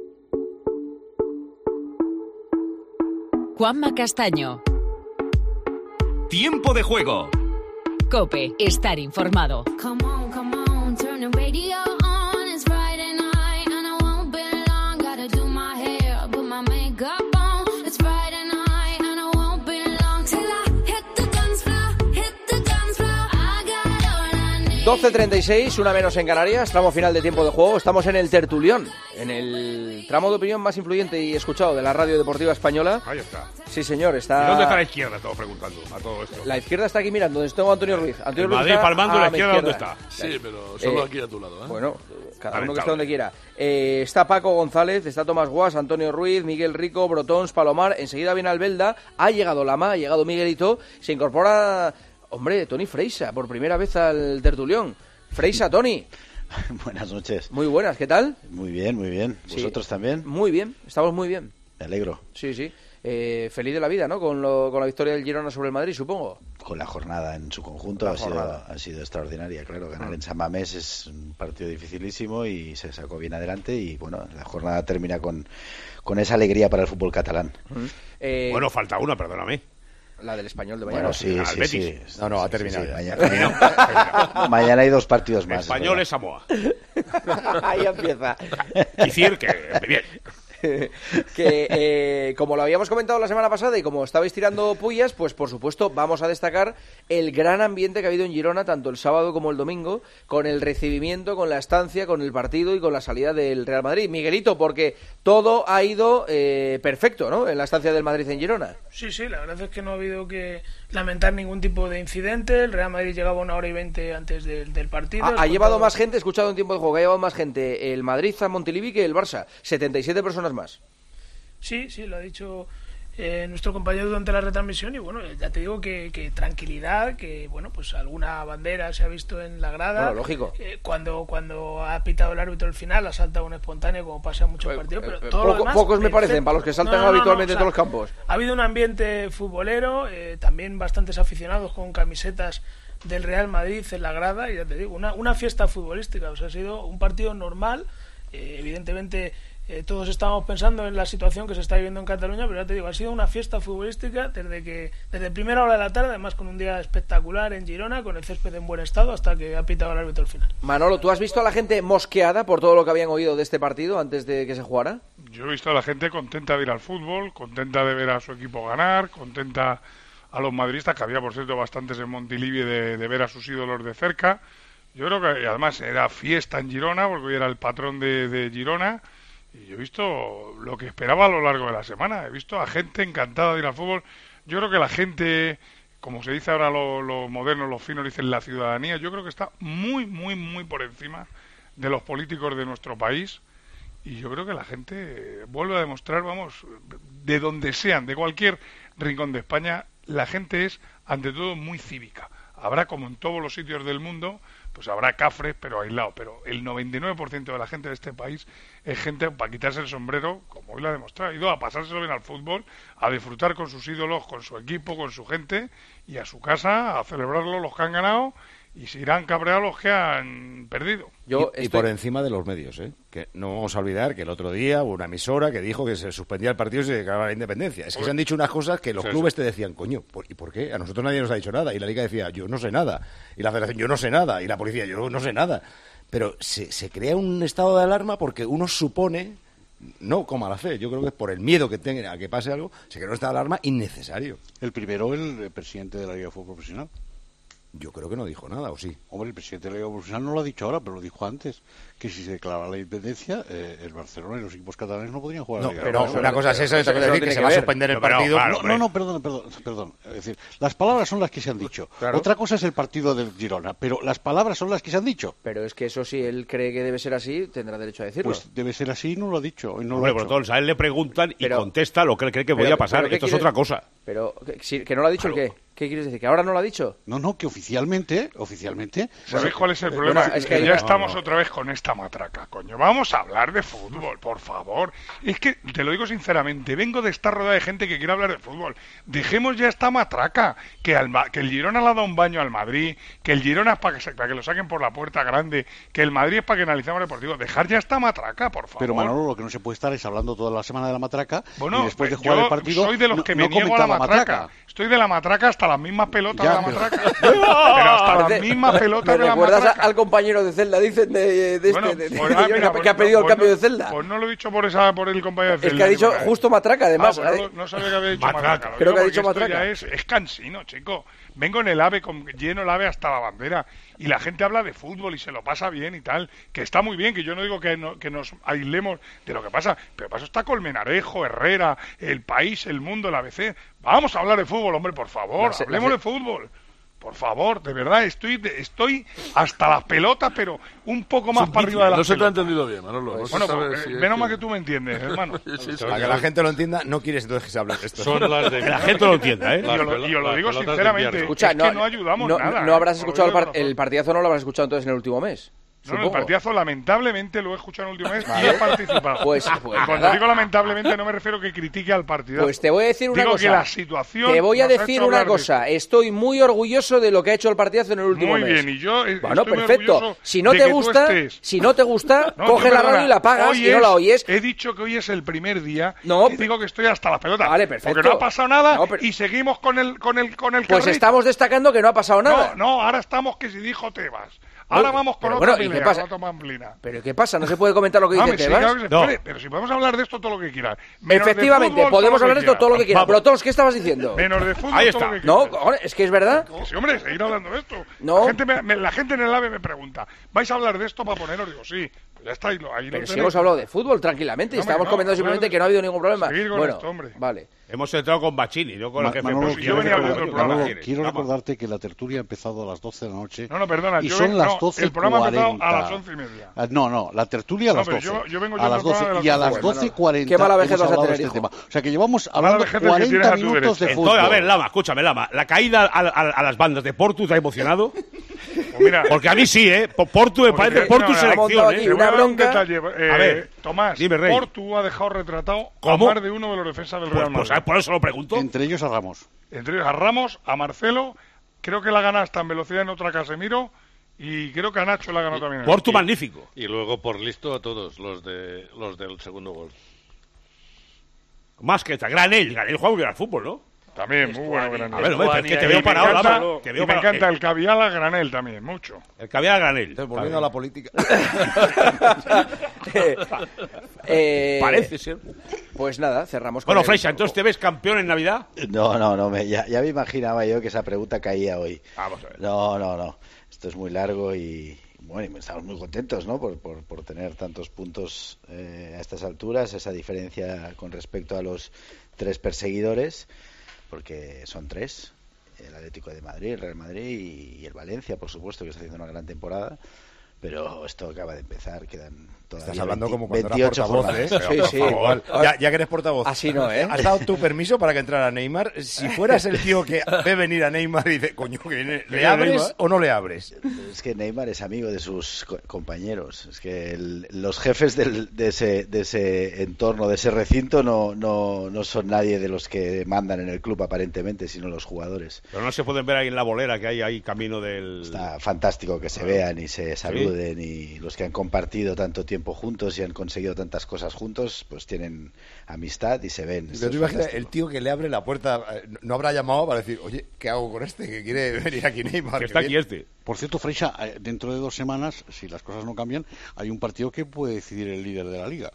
Juanma Castaño. Tiempo de juego. COPE. Estar informado. Come on, come on, turn the radio on. It's Friday night and I won't be long. Gotta do my hair, put my makeup on. It's Friday night and I won't be long till I hit the dance floor, hit the dance floor. I got all I need. doce treinta y seis, una menos en Canarias, tramo final de tiempo de juego. Estamos en el tertulión, en el tramo de opinión más influyente y escuchado de la radio deportiva española. Ahí está. Sí, señor, está... ¿Y dónde está la izquierda? Estamos preguntando a todo esto. La izquierda está aquí mirando, donde tengo a Antonio Ruiz. Antonio El Ruiz Madrid está palmando, a la mi izquierda, ¿dónde está? Sí, pero solo Eh, aquí a tu lado, ¿eh? Bueno, cada uno Lamentable. que esté donde quiera. Eh, está Paco González, está Tomás Guas, Antonio Ruiz, Miguel Rico, Brotons, Palomar. Enseguida viene Albelda. Ha llegado Lama, ha llegado Miguelito. Se incorpora, hombre, Tony Freisa, por primera vez al tertulión. Freisa, Tony. Buenas noches. Muy buenas, ¿qué tal? Muy bien, muy bien. Sí. ¿Vosotros también? Muy bien, estamos muy bien. Me alegro. Sí, sí. Eh, feliz de la vida, ¿no? Con, lo, con la victoria del Girona sobre el Madrid, supongo. Con la jornada en su conjunto La ha sido, jornada. ha sido extraordinaria, claro. Ganar Mm. en San Mamés es un partido dificilísimo y se sacó bien adelante y bueno, la jornada termina con, con esa alegría para el fútbol catalán. Eh, Bueno, falta una, perdóname. la del Español de mañana. Bueno, sí, al sí, Betis. sí. No, no, ha Sí, terminado sí, ya. mañana, mañana hay dos partidos más. es Español verdad. es Samoa. Ahí empieza. Decir que bien. que eh, como lo habíamos comentado la semana pasada y como estabais tirando pullas, pues por supuesto vamos a destacar el gran ambiente que ha habido en Girona, tanto el sábado como el domingo, con el recibimiento, con la estancia, con el partido y con la salida del Real Madrid. Miguelito, porque todo ha ido eh, perfecto, ¿no?, en la estancia del Madrid en Girona. Sí, sí, la verdad es que no ha habido que lamentar ningún tipo de incidente. El Real Madrid llegaba una hora y veinte antes del, del partido. Ha, ha llevado más gente, he escuchado en tiempo de juego, ha llevado más gente el Madrid a Montilivi que el Barça, setenta y siete personas más. Sí, sí, lo ha dicho eh, nuestro compañero durante la retransmisión y bueno, ya te digo que, que tranquilidad, que bueno, pues alguna bandera se ha visto en la grada. Bueno, lógico. Eh, cuando, cuando ha pitado el árbitro el final, ha saltado un espontáneo como pasa en muchos Eh, partidos, pero eh, todo poco- lo demás, pocos me perfecto. parecen, para los que saltan No, no, no, habitualmente no, o sea, en todos los campos. Ha habido un ambiente futbolero, eh, también bastantes aficionados con camisetas del Real Madrid en la grada y ya te digo, una, una fiesta futbolística, o sea, ha sido un partido normal, eh, evidentemente eh, todos estábamos pensando en la situación que se está viviendo en Cataluña, pero ya te digo, ha sido una fiesta futbolística desde que desde primera hora de la tarde, además con un día espectacular en Girona, con el césped en buen estado, hasta que ha pitado el árbitro al final. Manolo, ¿tú has visto a la gente mosqueada por todo lo que habían oído de este partido antes de que se jugara? Yo he visto a la gente contenta de ir al fútbol, contenta de ver a su equipo ganar, contenta a los madridistas, que había por cierto bastantes en Montilivi, de, de ver a sus ídolos de cerca. Yo creo que además era fiesta en Girona, porque hoy era el patrón de, de Girona, y yo he visto lo que esperaba a lo largo de la semana. He visto a gente encantada de ir al fútbol. Yo creo que la gente, como se dice ahora los lo modernos, los finos dicen la ciudadanía, yo creo que está muy, muy, muy por encima de los políticos de nuestro país. Y yo creo que la gente vuelve a demostrar, vamos, de donde sean, de cualquier rincón de España, la gente es, ante todo, muy cívica. Habrá, como en todos los sitios del mundo, pues habrá cafres, pero aislados. Pero el noventa y nueve por ciento de la gente de este país es gente para quitarse el sombrero, como hoy lo ha demostrado. Ha ido a pasárselo bien al fútbol, a disfrutar con sus ídolos, con su equipo, con su gente, y a su casa a celebrarlo los que han ganado, y se irán cabreados los que han perdido. Yo y, y por encima de los medios, ¿eh? Que no vamos a olvidar que el otro día hubo una emisora que dijo que se suspendía el partido y se declaraba la independencia. Es que se han dicho unas cosas que los Sí, clubes sí. te decían, coño, ¿por- ¿y por qué? A nosotros nadie nos ha dicho nada. Y la Liga decía, yo no sé nada. Y la Federación, yo no sé nada. Y la Policía, yo no sé nada. Pero se, se crea un estado de alarma porque uno supone, no con mala fe, yo creo que es por el miedo que tenga a que pase algo, se crea un estado de alarma innecesario. El primero, el presidente de la Liga de Fútbol Profesional. Yo creo que no dijo nada, ¿o sí? Hombre, el presidente de la Liga Profesional no lo ha dicho ahora, pero lo dijo antes, que si se declaraba la independencia, eh, el Barcelona y los equipos catalanes no podrían jugar No, a la Liga. pero una cosa es eso, eso otra cosa no es decir tiene que se que va a ver. suspender el No, pero, partido. claro, No, hombre. no, no, perdón, perdón, perdón. Es decir, las palabras son las que se han dicho. Claro. Otra cosa es el partido del Girona, pero las palabras son las que se han dicho. Pero es que eso, si él cree que debe ser así, tendrá derecho a decirlo. Pues debe ser así y no lo ha dicho. Y no Hombre, lo ha por hecho. todos, a él le preguntan y Pero- contesta lo que él cree que Pero- podía pasar. pero ¿qué Esto es quiere- otra cosa. Pero, que, si- que no lo ha dicho Claro. el qué. ¿Qué quieres decir? ¿Que ahora no lo ha dicho? No, no, que oficialmente, oficialmente... ¿Sabéis cuál es el bueno, problema? es Es que que hay- ya no, estamos no. otra vez con esta matraca, coño. Vamos a hablar de fútbol, por favor. Es que, te lo digo sinceramente, vengo de estar rodeada de gente que quiere hablar de fútbol. Dejemos ya esta matraca. Que, al Ma- que el Girona le ha dado un baño al Madrid, que el Girona es para que, se- para que lo saquen por la puerta grande, que el Madrid es para que analicemos el deportivo. Dejar ya esta matraca, por favor. Pero Manolo, lo que no se puede estar es hablando toda la semana de la matraca Bueno, y después de yo jugar el partido soy de los no- que no me niego a comentar la matraca. Estoy de la matraca hasta las mismas pelotas Ya, de la pero- matraca. Pero hasta las Parece- mismas pelotas ¿Me de la recuerdas a- matraca. al compañero de Celda, dicen, de, de Bueno, este, de- de- pues, ah, que mira, ha- pues que ha no, pedido el pues cambio no- de Celda? Pues no lo he dicho por esa por el compañero de Celda. Es que ha dicho ni por- justo matraca, además. Ah, pues ¿eh? no, no sabía que había dicho Matraca. matraca. Lo Creo digo que ha porque dicho esto matraca. ya es, es cansino, chico. Vengo en el AVE con, lleno el AVE hasta la bandera y la gente habla de fútbol y se lo pasa bien y tal, que está muy bien, que yo no digo que, no- que nos aislemos de lo que pasa, pero para eso está Colmenarejo, Herrera, El País, El Mundo, el A B C. Vamos a hablar de fútbol, hombre, por favor, La se- hablemos la de fútbol. Por favor, de verdad, estoy de- estoy hasta las pelotas, pero un poco más para arriba de las No se te ha pelotas. entendido bien, Manolo. No se Bueno, sabe pues, si eh, es menos que- mal que tú me entiendes, hermano. Sí, sí, sí. Para que la gente lo entienda, no quieres entonces que se hable de esto. Son las de... Que la gente lo entienda, ¿eh? Y yo lo, y yo lo Las digo pelotas de sinceramente, invierno. Escucha, es que no ayudamos no, nada. no ¿eh? habrás Por escuchado el, lo digo par- de corazón. el partidazo, no lo habrás escuchado entonces en el último mes. No, no, el supongo. partidazo lamentablemente lo he escuchado en el último mes y Vale. he participado. Pues- pues y cuando nada. digo lamentablemente no me refiero que critique al partidazo. Pues te voy a decir una digo cosa. que la situación Te voy a nos ha decir hecho una hablar de cosa. Estoy muy orgulloso de lo que ha hecho el partidazo en el último Muy mes. bien, y yo eh, Bueno, estoy muy perfecto. orgulloso Si no de te que tú gusta, estés. si no te gusta, No, coge yo, la perdona, radio y la apagas hoy y no es- la oyes. He dicho que hoy es el primer día No, y digo que estoy hasta las pelotas. Vale, perfecto. Porque no ha pasado nada No, pero- y seguimos con el con el con el Pues carrito. estamos destacando que no ha pasado nada. No, no, ahora estamos que si dijo Tebas. Ahora No, vamos con pero otra bueno, qué me pasa? arrebato Pamplina. ¿Pero qué pasa? ¿No se puede comentar lo que dice Hombre, sí, Tebas? claro que se No. puede, pero si podemos hablar de esto todo lo que quieras. Menos de Efectivamente, fútbol, podemos todo lo hablar de que esto todo lo que quieras. Vamos. Brotons, ¿qué estabas diciendo? Menos de fútbol, Ahí todo está. lo que No, quieras. cojones, es que es verdad. Que sí, hombre, seguir hablando de esto. No. La gente, me- me- la gente en el AVE me pregunta, ¿vais a hablar de esto para poneros? Digo, sí. Pues ya está, ahí lo, ahí lo Pero si tenéis. hemos hablado de fútbol tranquilamente y No, estábamos hombre, no, comentando simplemente hablar de- que no ha habido ningún problema. Seguir con Bueno, esto, hombre. vale. Hemos entrado con Bachini, no con Ma- el jefe. Manolo, Pues, quiero, yo venía recordar- hablando del programa. Manolo, quiero Vamos. recordarte que la tertulia ha empezado a las doce de la noche. No, no, perdona, Y yo son ven- las no, doce el programa ha empezado a cuarenta. las once y media. Ah, No, no, la tertulia a No, las pero doce. yo- yo vengo a yo las del programa doce de las y a doce. las Bueno, doce cuarenta qué mala vejez hemos vas a hablado tener, de este hijo. tema. O sea que llevamos Mala hablando vejez el que tienes cuarenta a tu minutos de derecha. fútbol. Entonces, a ver, Lama, escúchame, Lama. ¿La caída a, a- a las bandas de Portu te ha emocionado? Pues mira, Porque a mí sí, ¿eh? Po- Portu me porque- parece Portu no, selección, montado ¿eh? aquí te voy una a dar un bronca. detalle. Eh, A ver, Tomás, dime, Rey. Portu ha dejado retratado ¿Cómo? a más de uno de los defensas del Pues, Real pues, Madrid. por eso lo pregunto. Entre ellos a Ramos. Entre ellos a Ramos, a Marcelo, creo que la gana hasta en velocidad en otra Casemiro y creo que a Nacho la ganó también. en Portu el- magnífico. Y luego por listo a todos los de los del segundo gol. Más que esta. Granell. Granell juega muy bien al fútbol, ¿no? También, muy bueno. Granel. A ver, hombre, pero es que te Y veo me parado, encanta- Lama. Te y veo me parado. encanta el caviar a Granel también, mucho. El que había Granell. Entonces, volviendo a la política. Eh, eh, Parece ser. Pues nada, cerramos con Bueno, el- Freixa, ¿entonces te ves campeón en Navidad? No, no, no, me, ya, ya me imaginaba yo que esa pregunta caía hoy. Vamos a ver. No, no, no. Esto es muy largo y, bueno, y estamos muy contentos, ¿no? Por, por, por tener tantos puntos eh, a estas alturas, esa diferencia con respecto a los tres perseguidores, porque son tres, el Atlético de Madrid, el Real Madrid y, y el Valencia, por supuesto, que está haciendo una gran temporada. Pero esto acaba de empezar, quedan todavía Estás hablando veinte como cuando eras veintiocho portavoz, ¿eh? jornadas. Pero, Sí, por sí. favor, ya, ya que eres portavoz. Así no, ¿eh? ¿Has dado tu permiso para que entrara Neymar? Si fueras el tío que ve venir a Neymar y dice, coño, que viene, ¿le viene abres Neymar? o no le abres? Es que Neymar es amigo de sus co- compañeros. Es que el- los jefes del- de, ese, de ese entorno, de ese recinto, no, no, no son nadie de los que mandan en el club aparentemente, sino los jugadores. Pero no se pueden ver ahí en la bolera que hay ahí camino del... Está fantástico que se vean y se saluden, y los que han compartido tanto tiempo juntos y han conseguido tantas cosas juntos, pues tienen amistad y se ven. Esto Pero tú es imaginas, fantástico. el tío que le abre la puerta, eh, no habrá llamado para decir, oye, ¿qué hago con este que quiere venir aquí Neymar? Que está aquí viene". este. Por cierto, Freixa, eh, dentro de dos semanas, si las cosas no cambian, hay un partido que puede decidir el líder de la liga.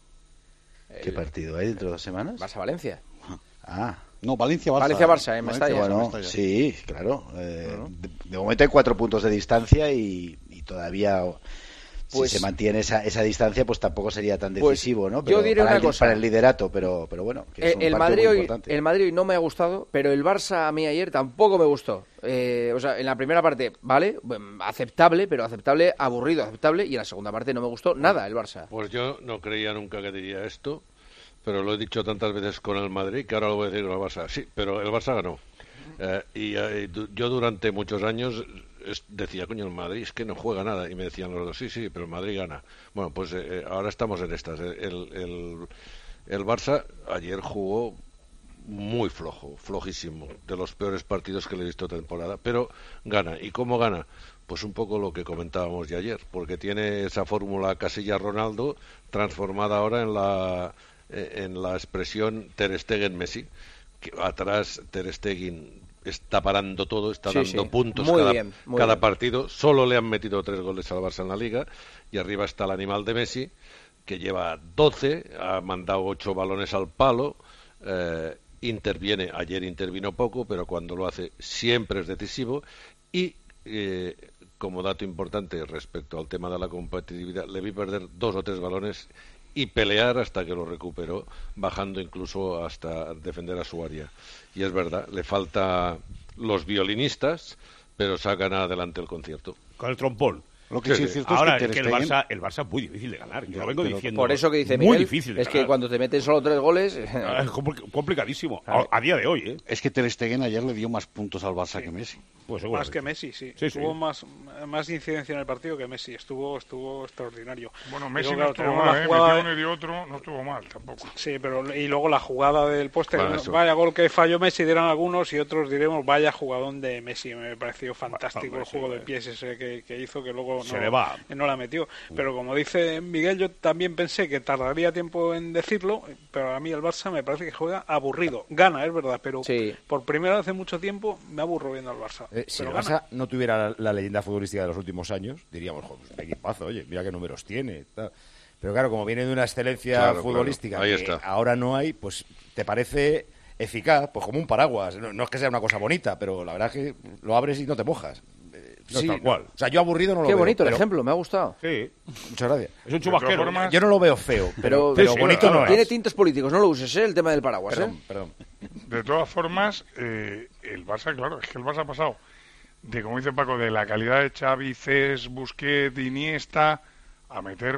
¿Qué partido hay dentro de dos semanas? Barça-Valencia. Ah, No, Valencia-Barça. Valencia-Barça, en Mestalla. Valencia-Barça, bueno, Mestalla. sí, claro. Eh, de, de momento hay cuatro puntos de distancia y, y todavía, Pues- si se mantiene esa, esa distancia, pues tampoco sería tan Pues decisivo, ¿no? yo Pero diré para una el, cosa. para el liderato, pero, pero bueno, que es Eh, un el, partido Madrid muy hoy, importante. el Madrid hoy no me ha gustado, pero el Barça a mí ayer tampoco me gustó. Eh, o sea, en la primera parte, vale, bueno, aceptable, pero aceptable, aburrido, aceptable, y en la segunda parte no me gustó nada el Barça. Pues yo no creía nunca que diría esto, pero lo he dicho tantas veces con el Madrid que ahora lo voy a decir con el Barça. Sí, pero el Barça ganó. Eh, y eh, du- yo durante muchos años es- decía, coño, el Madrid es que no juega nada. Y me decían los dos, sí, sí, pero el Madrid gana. Bueno, pues eh, eh, ahora estamos en estas. El, el, el Barça ayer jugó muy flojo, flojísimo, de los peores partidos que le he visto temporada, pero gana. ¿Y cómo gana? Pues un poco lo que comentábamos ya ayer, porque tiene esa fórmula Casilla-Ronaldo transformada ahora en la eh, en la expresión Ter Stegen-Messi, que atrás Ter Stegen está parando todo, está Sí, dando sí. puntos Muy cada, bien, muy cada bien. partido, solo le han metido tres goles al Barça en la Liga, y arriba está el animal de Messi, que lleva doce, ha mandado ocho balones al palo, eh, interviene, ayer intervino poco, pero cuando lo hace siempre es decisivo, y eh, como dato importante respecto al tema de la competitividad, le vi perder dos o tres balones y pelear hasta que lo recuperó, bajando incluso hasta defender a su área. Y es verdad, le falta los violinistas, pero sacan adelante el concierto. Con el trompón. Lo que sí es cierto Ahora, es que, es Ter que el Stegen- Barça, el Barça es muy difícil de ganar. Yo lo vengo pero diciendo. Por eso que dice muy Miguel, difícil de es que ganar. cuando te meten solo tres goles... Ah, Es compl- complicadísimo. A, a día de hoy, ¿eh? Es que Ter Stegen ayer le dio más puntos al Barça que Messi. Pues Más seguramente. que Messi, sí. Sí, sí. Tuvo más, más incidencia en el partido que Messi. Estuvo estuvo extraordinario. Bueno, Y Messi luego, no claro, estuvo tenemos mal, la ¿eh? jugada Metió de- uno y dio otro, no estuvo mal tampoco. Sí, pero y luego la jugada del poste, Bueno, que eso. vaya gol que falló Messi dirán algunos y otros diremos vaya jugadón de Messi. Me pareció fantástico hombre, el juego sí, de pies ese que, que hizo, que luego Se no, le va. no la metió. Pero como dice Miguel, yo también pensé que tardaría tiempo en decirlo, pero a mí el Barça me parece que juega aburrido. Gana, es verdad, pero Sí. por primera vez hace mucho tiempo me aburro viendo al Barça. Eh, si Pero el gana. Barça no tuviera la, la leyenda futbolística de los últimos años, diríamos, joder, pues, equipazo, oye, mira qué números tiene. Tal. Pero claro, como viene de una excelencia Claro, futbolística claro, ahí que está. ahora no hay, pues te parece eficaz, pues como un paraguas. No, no es que sea una cosa bonita, pero la verdad es que lo abres y no te mojas. Eh, No, tal cual. O sea, yo aburrido no lo Qué veo. bonito el pero- ejemplo, me ha gustado. Sí. Muchas gracias. Es un chubasquero. De todas formas- Yo no lo veo feo, pero, Pero, pero sí, bonito claro, no Tiene es. tintes políticos, no lo uses, ¿eh? El tema del paraguas, Perdón, ¿eh? perdón. De todas formas, eh, el Barça, claro, es que el Barça ha pasado de, como dice Paco, de la calidad de Xavi, Cés, Busquets, Iniesta, a meter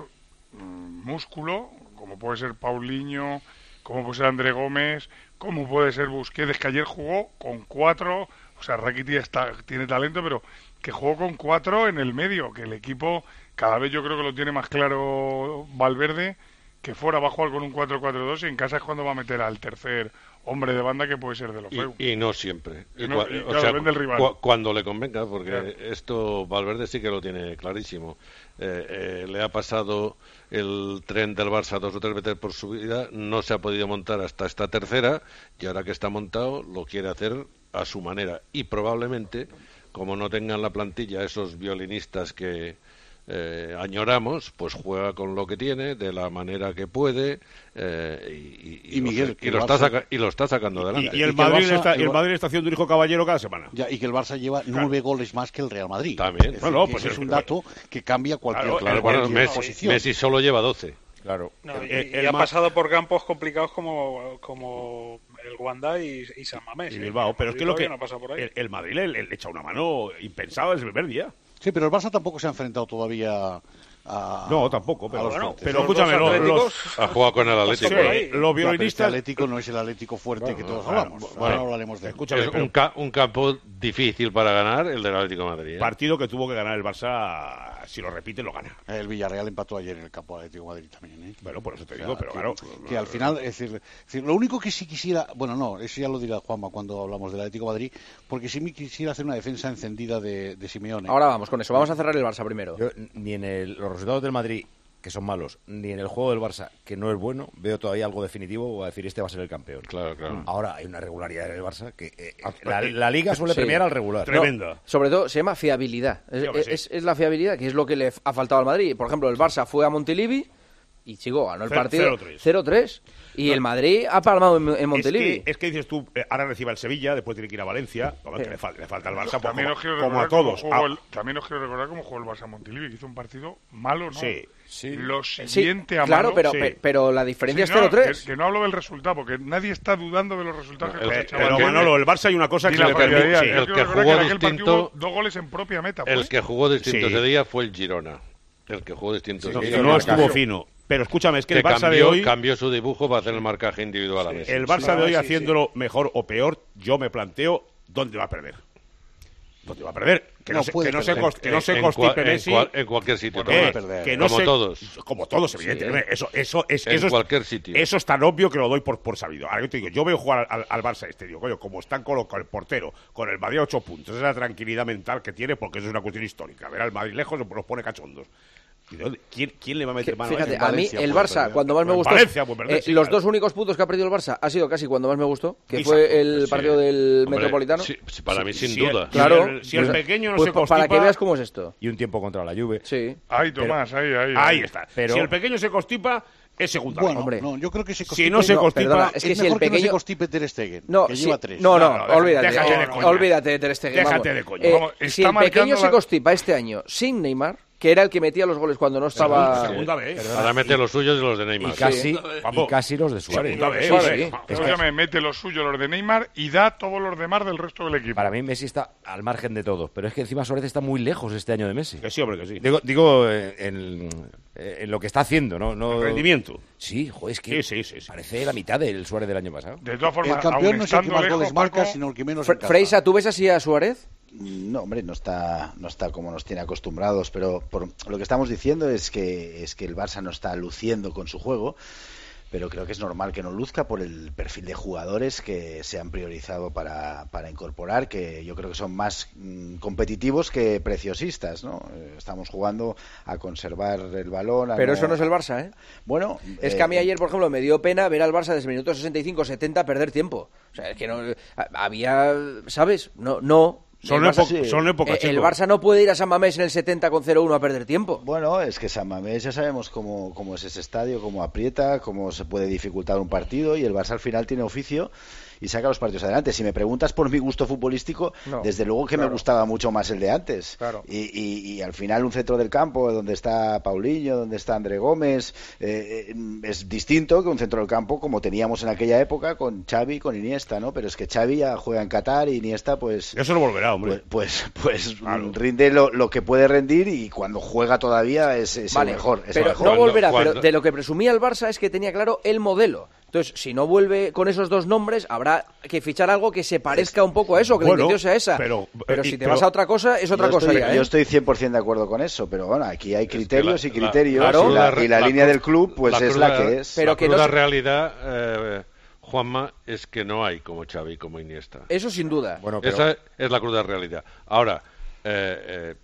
mm, músculo, como puede ser Paulinho, como puede ser André Gómez, como puede ser Busquets, que ayer jugó con cuatro, o sea, Rakitic está, tiene talento, pero que jugó con cuatro en el medio, que el equipo cada vez yo creo que lo tiene más claro Valverde, que fuera va a jugar con un cuatro cuatro dos y en casa es cuando va a meter al tercer hombre de banda que puede ser de los Y, Feu. y no siempre. Y Y no- cua- y o claro, sea, depende del rival. cua- cuando le convenga, porque Claro. esto Valverde sí que lo tiene clarísimo. Eh, eh, le ha pasado el tren del Barça dos o tres veces por su vida, no se ha podido montar hasta esta tercera, y ahora que está montado lo quiere hacer a su manera. Y probablemente, como no tengan la plantilla esos violinistas que eh, añoramos, pues juega con lo que tiene, de la manera que puede, eh, y, y- Y lo- Miguel, y que lo el está Barça- saca- y lo está sacando Y, adelante. y el Y que el Madrid Barça- está, y el el Ba- Madrid está haciendo un hijo caballero cada semana. Ya, y que el Barça lleva nueve goles más que el Real Madrid. También. Es No, decir, no, que pues ese es es un que- dato que cambia cualquier, Claro, Claro, cualquier bueno, Messi, posición. Messi solo lleva doce. Claro. No, y, El- y el ha Ma- pasado por campos complicados como, como el Wanda y, y San Mamés. Y ¿eh? Bilbao, pero es que lo Todavía que no pasa por ahí. el, el Madrid le, le echa una mano impensada desde el primer día. Sí, pero el Barça tampoco se ha enfrentado todavía a... No, tampoco, pero a los bueno, fuertes. pero Los dos escúchame, los, Atléticos- los, Ha jugado con el Atlético. por ahí. los Ya, pero este violinistas. Atlético no es el Atlético fuerte que todos claro, hablamos. bueno, Ahora hablaremos de él. escúchame, Es pero un, ca- un campo difícil para ganar, el del Atlético de Madrid. ¿eh? partido que tuvo que ganar el Barça, si lo repite, lo gana. El Villarreal empató ayer en el campo Atlético de Madrid también, ¿eh? Bueno, por eso te O sea, digo, pero que, claro. que al final, es decir, es decir, lo único que sí quisiera, bueno, no, eso ya lo dirá Juanma cuando hablamos del Atlético de Madrid, porque sí me quisiera hacer una defensa encendida de, de Simeone. Ahora vamos con eso. Vamos a cerrar el Barça primero. Yo, ni en el- los resultados del Madrid, que son malos, ni en el juego del Barça, que no es bueno, veo todavía algo definitivo o a decir este va a ser el campeón. Claro, claro. Ahora hay una regularidad en el Barça que eh, la, la liga suele Sí. premiar al regular. Tremenda. No, sobre todo se llama fiabilidad. Es, Sí, hombre, sí. es- es la fiabilidad que es lo que le ha faltado al Madrid. Por ejemplo, el Barça fue a Montilivi y chico, ganó el Cero- partido cero tres. cero tres. Y el Madrid ha palmado en, en Montilivi. Es que, es que dices tú, eh, ahora recibe al Sevilla, después tiene que ir a Valencia. Vamos, que le, falta, le falta al Barça, pues, También como, os quiero como a recordar cómo todos. jugó Ah, el- también os quiero recordar cómo jugó el Barça Montilivi, que hizo un partido malo, ¿no? Sí, sí. Lo Sí, siguiente a claro, malo. pero, sí. pe- pero la diferencia Sí, es no, cero tres. que, que no hablo del resultado, porque nadie está dudando de los resultados que el- cosecha pero Valverde. Manolo, el Barça hay una cosa Ni que la le permite. fiabilidad. Sí, Yo el quiero que recordar jugó en aquel partido distinto- hubo dos goles en propia meta. El ¿fue? que jugó distinto Sí. ese día fue el Girona. El que jugó distinto no, ese que día. no El estuvo marcaje. fino. Pero escúchame, es que Que el Barça cambió, de hoy. cambió su dibujo para hacer el marcaje individual a Messi. El Barça Sí, de hoy sí, haciéndolo mejor o peor, yo me planteo dónde va a perder. ¿Dónde va a perder? Que no, No se, puede que no se, perder. cos- que no se En constipe cua- en Messi. cua- en cualquier sitio, Eh, Tomás. que no Como se- todos. Como todos, evidentemente. Eso, eso, es que En eso es- cualquier sitio. Eso es tan obvio que lo doy por, por sabido. Ahora yo te digo, yo veo jugar al, al Barça este, digo, coño, como están colocados el portero, con el Madrid a ocho puntos, esa tranquilidad mental que tiene, porque eso es una cuestión histórica. Ver al Madrid lejos los pone cachondos. ¿Y de dónde? ¿Quién, quién le va a meter Que, mano fíjate, en a mí Valencia? el Pues, Barça, perder. cuando más me En gustó, Valencia, pues, perder, eh, sí, los claro. dos únicos puntos que ha perdido el Barça ha sido casi cuando más me gustó, que Exacto, fue el Sí. partido del Hombre, Metropolitano. sí, sí, para mí, sin Si duda. el- Claro, si el, si el pues- pequeño no pues se pa- constipa... para que veas cómo es esto. Y un tiempo contra la Juve. Sí. Ay, Tomás, ahí, ahí. Ahí está. Pero- Si el pequeño se constipa, es segunda. Bueno, Hombre. no, yo creo que se Si constipe- no se no, constipa... perdona, es Es, que si el mejor que no se pequeño- constipe Ter Stegen, No, que sí- lleva tres. no, no, No, no, olvídate, déjate de no, no, coña. olvídate de Ter Stegen. Déjate vamos. de coña. Eh, Vamos, si está el pequeño marcando se la- constipa este año sin Neymar, que era el que metía los goles cuando no estaba... Segunda vez. Ahora mete los suyos y los de Y Neymar. casi, Vamos. y casi los de Suárez. Segunda vez. Sí, hombre. sí. Es que- Escúchame, mete los suyos, los de Neymar, y da todos los demás del resto del equipo. Para mí Messi está al margen de todo, pero es que encima Suárez está muy lejos este año de Messi. Que sí, hombre, que sí. Digo, digo eh, en, eh, en lo que está haciendo, ¿no? no Rendimiento. Sí, joder, es que Sí, sí, sí, sí. parece la mitad del Suárez del año pasado. De todas formas, El campeón aun no es el que estando más lejos, goles marca, Paco, sino el que menos Fre- encaja. Freisa, ¿tú ves así a Suárez? No, hombre, no está, no está como nos tiene acostumbrados, pero por lo que estamos diciendo es que es que el Barça no está luciendo con su juego, pero creo que es normal que no luzca por el perfil de jugadores que se han priorizado para, para incorporar, que yo creo que son más mmm, competitivos que preciosistas, ¿no? Eh, estamos jugando a conservar el balón. Pero no... eso no es el Barça, ¿eh? Bueno, es eh, que a mí ayer, por ejemplo, me dio pena ver al Barça desde el minuto sesenta y cinco setenta perder tiempo. O sea, es que no había, ¿sabes? No, no. Son, Barça, época, sí. son épocas, El Barça no puede ir a San Mamés en el setenta con cero uno a perder tiempo. Bueno, es que San Mamés ya sabemos cómo, cómo es ese estadio, cómo aprieta, cómo se puede dificultar un partido, y el Barça al final tiene oficio y saca los partidos adelante. Si me preguntas por mi gusto futbolístico, no, desde luego que claro. me gustaba mucho más el de antes. Claro. Y, y, y al final un centro del campo donde está Paulinho, donde está André Gómez, eh, es distinto que un centro del campo como teníamos en aquella época con Xavi, con Iniesta, ¿no? Pero es que Xavi ya juega en Qatar y Iniesta pues... Eso no volverá, hombre. Pues, pues, pues claro. rinde lo, lo que puede rendir, y cuando juega todavía es, es vale, el mejor. Es pero el mejor. no volverá, cuando... pero de lo que presumía el Barça es que tenía claro el modelo. Entonces, si no vuelve con esos dos nombres, habrá que fichar algo que se parezca un poco a eso, que bueno, la intención sea esa. Pero, pero si y, te pero, vas a otra cosa, es otra cosa estoy, ya, ¿eh? Yo estoy cien por ciento de acuerdo con eso, pero bueno, aquí hay criterios es que la, y criterios, la, y la, la, y la, la línea cruda, del club pues la es cruda, la que es. Pero la que cruda no se... realidad, eh, Juanma, es que no hay como Xavi, como Iniesta. Eso sin duda. Bueno, pero... Esa es la cruda realidad. Ahora, eh, eh,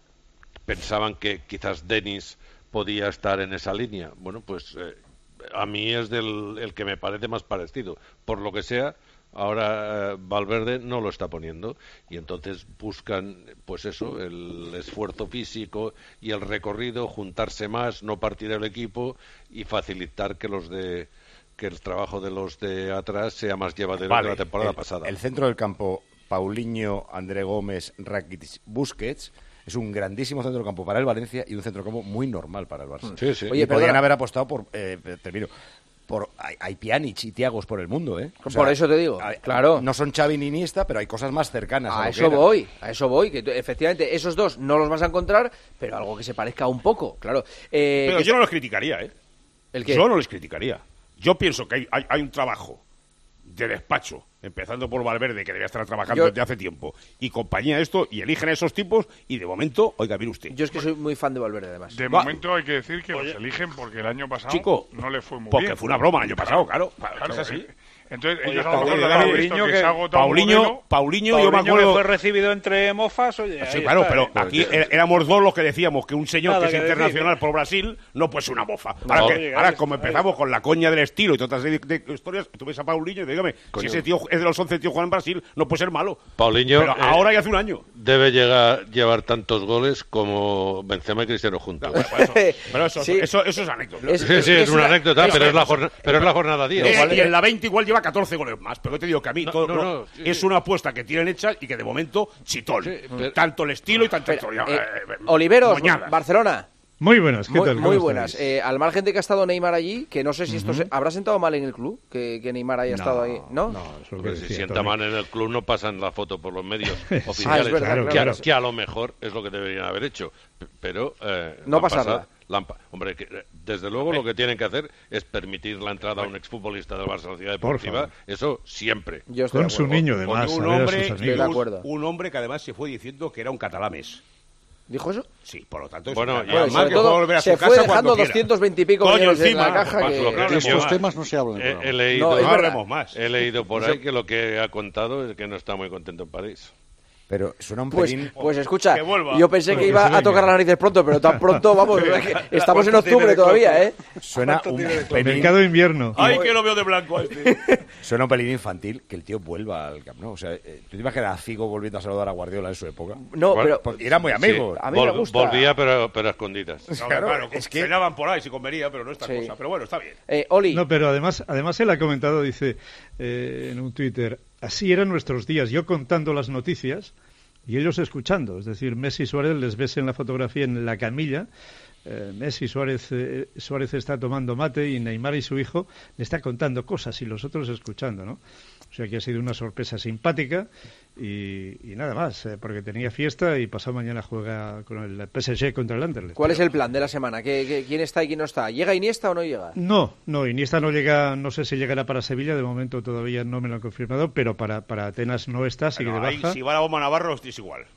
pensaban que quizás Denis podía estar en esa línea. Bueno, pues... Eh, a mí es del el que me parece más parecido. Por lo que sea, ahora eh, Valverde no lo está poniendo, y entonces buscan, pues eso, el esfuerzo físico y el recorrido, juntarse más, no partir el equipo y facilitar que los de que el trabajo de los de atrás sea más llevadero vale, que la temporada el, pasada. El centro del campo, Paulinho, André Gómez, Rakitic, Busquets, es un grandísimo centro del campo para el Valencia y un centro del campo muy normal para el Barça. Sí, sí. Oye, podrían haber apostado por, eh, termino, por hay, hay Pjanic y Thiagos por el mundo, ¿eh? O sea, por eso te digo, hay, claro. No son Xavi ni Iniesta, pero hay cosas más cercanas. A, a eso voy, a eso voy, que efectivamente esos dos no los vas a encontrar, pero algo que se parezca un poco, claro. Eh, pero yo no los criticaría, ¿eh? ¿El qué? Yo no les criticaría. Yo pienso que hay, hay, hay un trabajo de despacho, empezando por Valverde, que debía estar trabajando yo, desde hace tiempo, y compañía de esto, y eligen a esos tipos, y de momento, oiga, mire usted. Yo es que soy muy fan de Valverde, además. De Va. momento hay que decir que Oye. los eligen porque el año pasado Chico, no le fue muy porque bien. Porque fue una broma el año pasado, claro. claro, claro claro es así. Entonces, oye, ellos a lo mejor Paulinho, que, que se ha agotado Paulinho, Paulinho, yo me acuerdo... que fue recibido entre mofas, oye, sí, claro, está, pero ¿eh? aquí éramos dos los que decíamos que un señor Nada que es que internacional decir. por Brasil no puede ser una mofa. Ahora, no, que, oye, ahora como empezamos con la coña del estilo y todas las de, de historias, tú ves a Paulinho y dígame, si ese tío es de los once tíos que juegan en Brasil, no puede ser malo. Paulinho, pero ahora eh, y hace un año. Debe llegar, llevar tantos goles como Benzema y Cristiano juntos. No, bueno, eso, pero eso, sí. eso, eso es anécdota. Es, sí, sí, es, es una anécdota, pero, es la jornada, pero es la jornada diez. Eh, y en la veinte igual lleva catorce goles más. Pero te digo que a mí no, todo no, no, sí, es una apuesta que tienen hecha y que de momento chitón. Sí, pero... Tanto el estilo y tanta historia. Eh, eh, Oliveros, moñadas. Barcelona. Muy buenas, ¿qué muy, tal? Muy buenas. Eh, al margen de que ha estado Neymar allí, que no sé si esto uh-huh. se, habrá sentado mal en el club, que, que Neymar haya no, estado ahí, ¿no? No, eso que si sienta mal en el club no pasan la foto por los medios oficiales, ah, es verdad, claro, claro, que, claro. que a lo mejor es lo que deberían haber hecho, pero eh, no pasa nada. Lampa. Hombre, que, desde luego lo que tienen que hacer es permitir la entrada a un exfutbolista del Barça a la Ciudad Deportiva, eso siempre. Yo estoy con su niño, además. Un hombre, un, un hombre que además se fue diciendo que era un catalames. ¿Dijo eso? Sí, por lo tanto... Bueno, y además que puede volver a su casa cuando quiera. Se fue dejando doscientos veinte y pico Coño, millones encima, en la caja que... No, de estos temas no se hablan. He, he leído, no, no hablemos más. He leído por ahí que lo que ha contado es que no está muy contento en París. Pero suena un pues, pelín... Pues escucha, que yo pensé bueno, que iba que a tocar las narices pronto, pero tan pronto, vamos, estamos en octubre todavía, ¿eh? Suena un pelín... Mercado de invierno. ¡Ay, que lo veo de blanco a este! Suena un pelín infantil que el tío vuelva al Camp Nou. O sea, ¿tú te imaginas a Figo volviendo a saludar a Guardiola en su época? No, pero... Porque eran muy amigos. Sí, a mí me gusta. Volvía, pero, pero a escondidas. No, claro, claro, es que cenaban por ahí si convenía, pero no esta sí. cosa. Pero bueno, está bien. Eh, Oli. No, pero además, además él ha comentado, dice, eh, en un Twitter, así eran nuestros días, yo contando las noticias... Y ellos escuchando, es decir, Messi y Suárez les ves en la fotografía en la camilla, eh, Messi Suárez, eh, Suárez está tomando mate y Neymar y su hijo le está contando cosas y los otros escuchando, ¿no? O sea que ha sido una sorpresa simpática y, y nada más, eh, porque tenía fiesta y pasado mañana juega con el P S G contra el Anderlecht. ¿Cuál es el plan de la semana? ¿Qué, qué, ¿Quién está y quién no está? ¿Llega Iniesta o no llega? No, no, Iniesta no llega, no sé si llegará para Sevilla, de momento todavía no me lo han confirmado, pero para, para Atenas no está, así bueno, que de baja. Ahí, si va la bomba Navarro, es igual.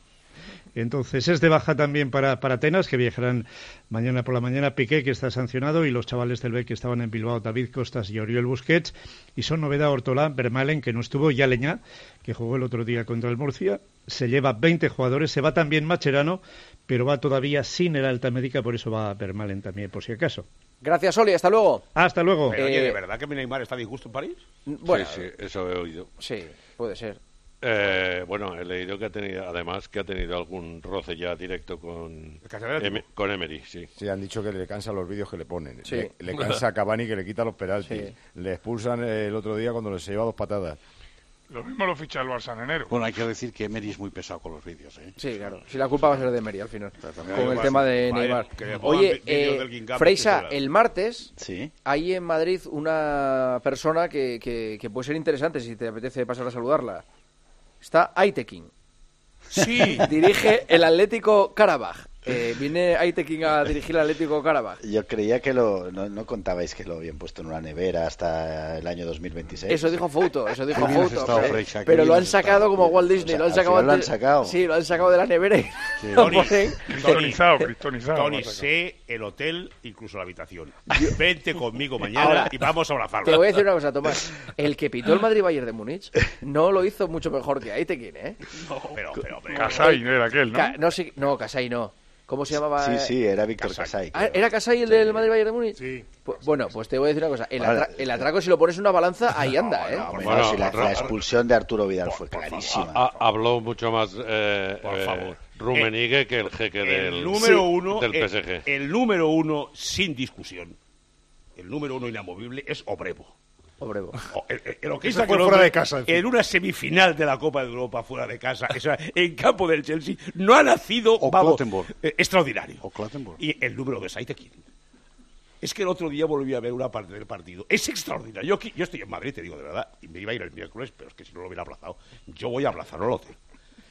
Entonces es de baja también para, para Atenas, que viajarán mañana por la mañana. Piqué, que está sancionado, y los chavales del B E C que estaban en Bilbao, David Costas y Oriol Busquets. Y son novedad Ortolá, Vermaelen, que no estuvo, y Aleñá, que jugó el otro día contra el Murcia. Se lleva veinte jugadores, se va también Macherano, pero va todavía sin el alta médica, por eso va Vermaelen también, por si acaso. Gracias, Oli, hasta luego. Hasta luego. Pero, oye, Eh, ¿de verdad que Neymar está disgusto en París? Bueno, sí, sí, eso he oído. Sí, puede ser. Eh, bueno, he leído que ha tenido, además, que ha tenido algún roce ya directo con, Em- con Emery, sí. Sí, han dicho que le cansan los vídeos que le ponen. Sí. Le, le cansa a Cavani, que le quita los penaltis. Sí. Le expulsan el otro día cuando se lleva dos patadas. Lo mismo lo ficha el Barça en enero. Bueno, hay que decir que Emery es muy pesado con los vídeos, ¿eh? Sí, claro. Si la culpa va a ser de Emery al final. Con el igual, tema de vale, Neymar. que le pongan Oye, vídeos eh, del King Cup, Freisa, que el martes Sí. hay en Madrid una persona que, que, que puede ser interesante si te apetece pasar a saludarla. Está Aitekin. Sí. Dirige el Atlético Karabaj. Eh, viene Aitekin a dirigir el Atlético Karabaj. Yo creía que lo no, no contabais que lo habían puesto en una nevera hasta el año dos mil veintiséis. Eso dijo Fouto, eso dijo Qué bien has Fouto. estado, pero- Freixa, qué pero bien lo han has estado. sacado como Walt Disney, O sea, lo han al sacado final lo han antes- sacado. Sí, lo han sacado de la nevera y Sí. lo Tony, ponen- Cristonizado, cristonizado. Tony, lo han sacado. sé el hotel, incluso la habitación. Vente conmigo mañana Ahora, y vamos a abrazarlo. Te voy a decir una cosa, Tomás. El que pitó el Madrid-Bayern de Múnich no lo hizo mucho mejor que Aitekin, ¿eh? Pero, pero, pero. Casai era aquel, ¿no? Ca- no, sí, no, Casai no. ¿Cómo se llamaba? Sí, eh? sí, era Víctor Casai. Ah, ¿era Casai el del Madrid-Bayern de Múnich? Sí. Pu- bueno, pues te voy a decir una cosa. El, Vale. atra- el atraco, si lo pones en una balanza, ahí anda, ¿eh? Hombre, Bueno, no, si la, Ra- la expulsión de Arturo Vidal fue clarísima. Ha- habló mucho más eh, Por eh, favor. Rummenigge que el jeque del, El número Sí. uno, del el, P S G. el número uno sin discusión, el número uno inamovible es Obrevo. Obrevo. O- el- el- lo que Ese hizo fue aquel fuera hombre de casa, encima. en una semifinal de la Copa de Europa fuera de casa, o sea, en campo del Chelsea, no ha nacido O vamos, Clattenburg. eh, extraordinario. O Clattenburg. Y el número de Saitekin. Es que el otro día volví a ver una parte del partido. Es extraordinario. Yo, aquí- yo estoy en Madrid, te digo de verdad, y me iba a ir el miércoles, pero es que si no lo hubiera aplazado, yo voy a abrazarlo al hotel.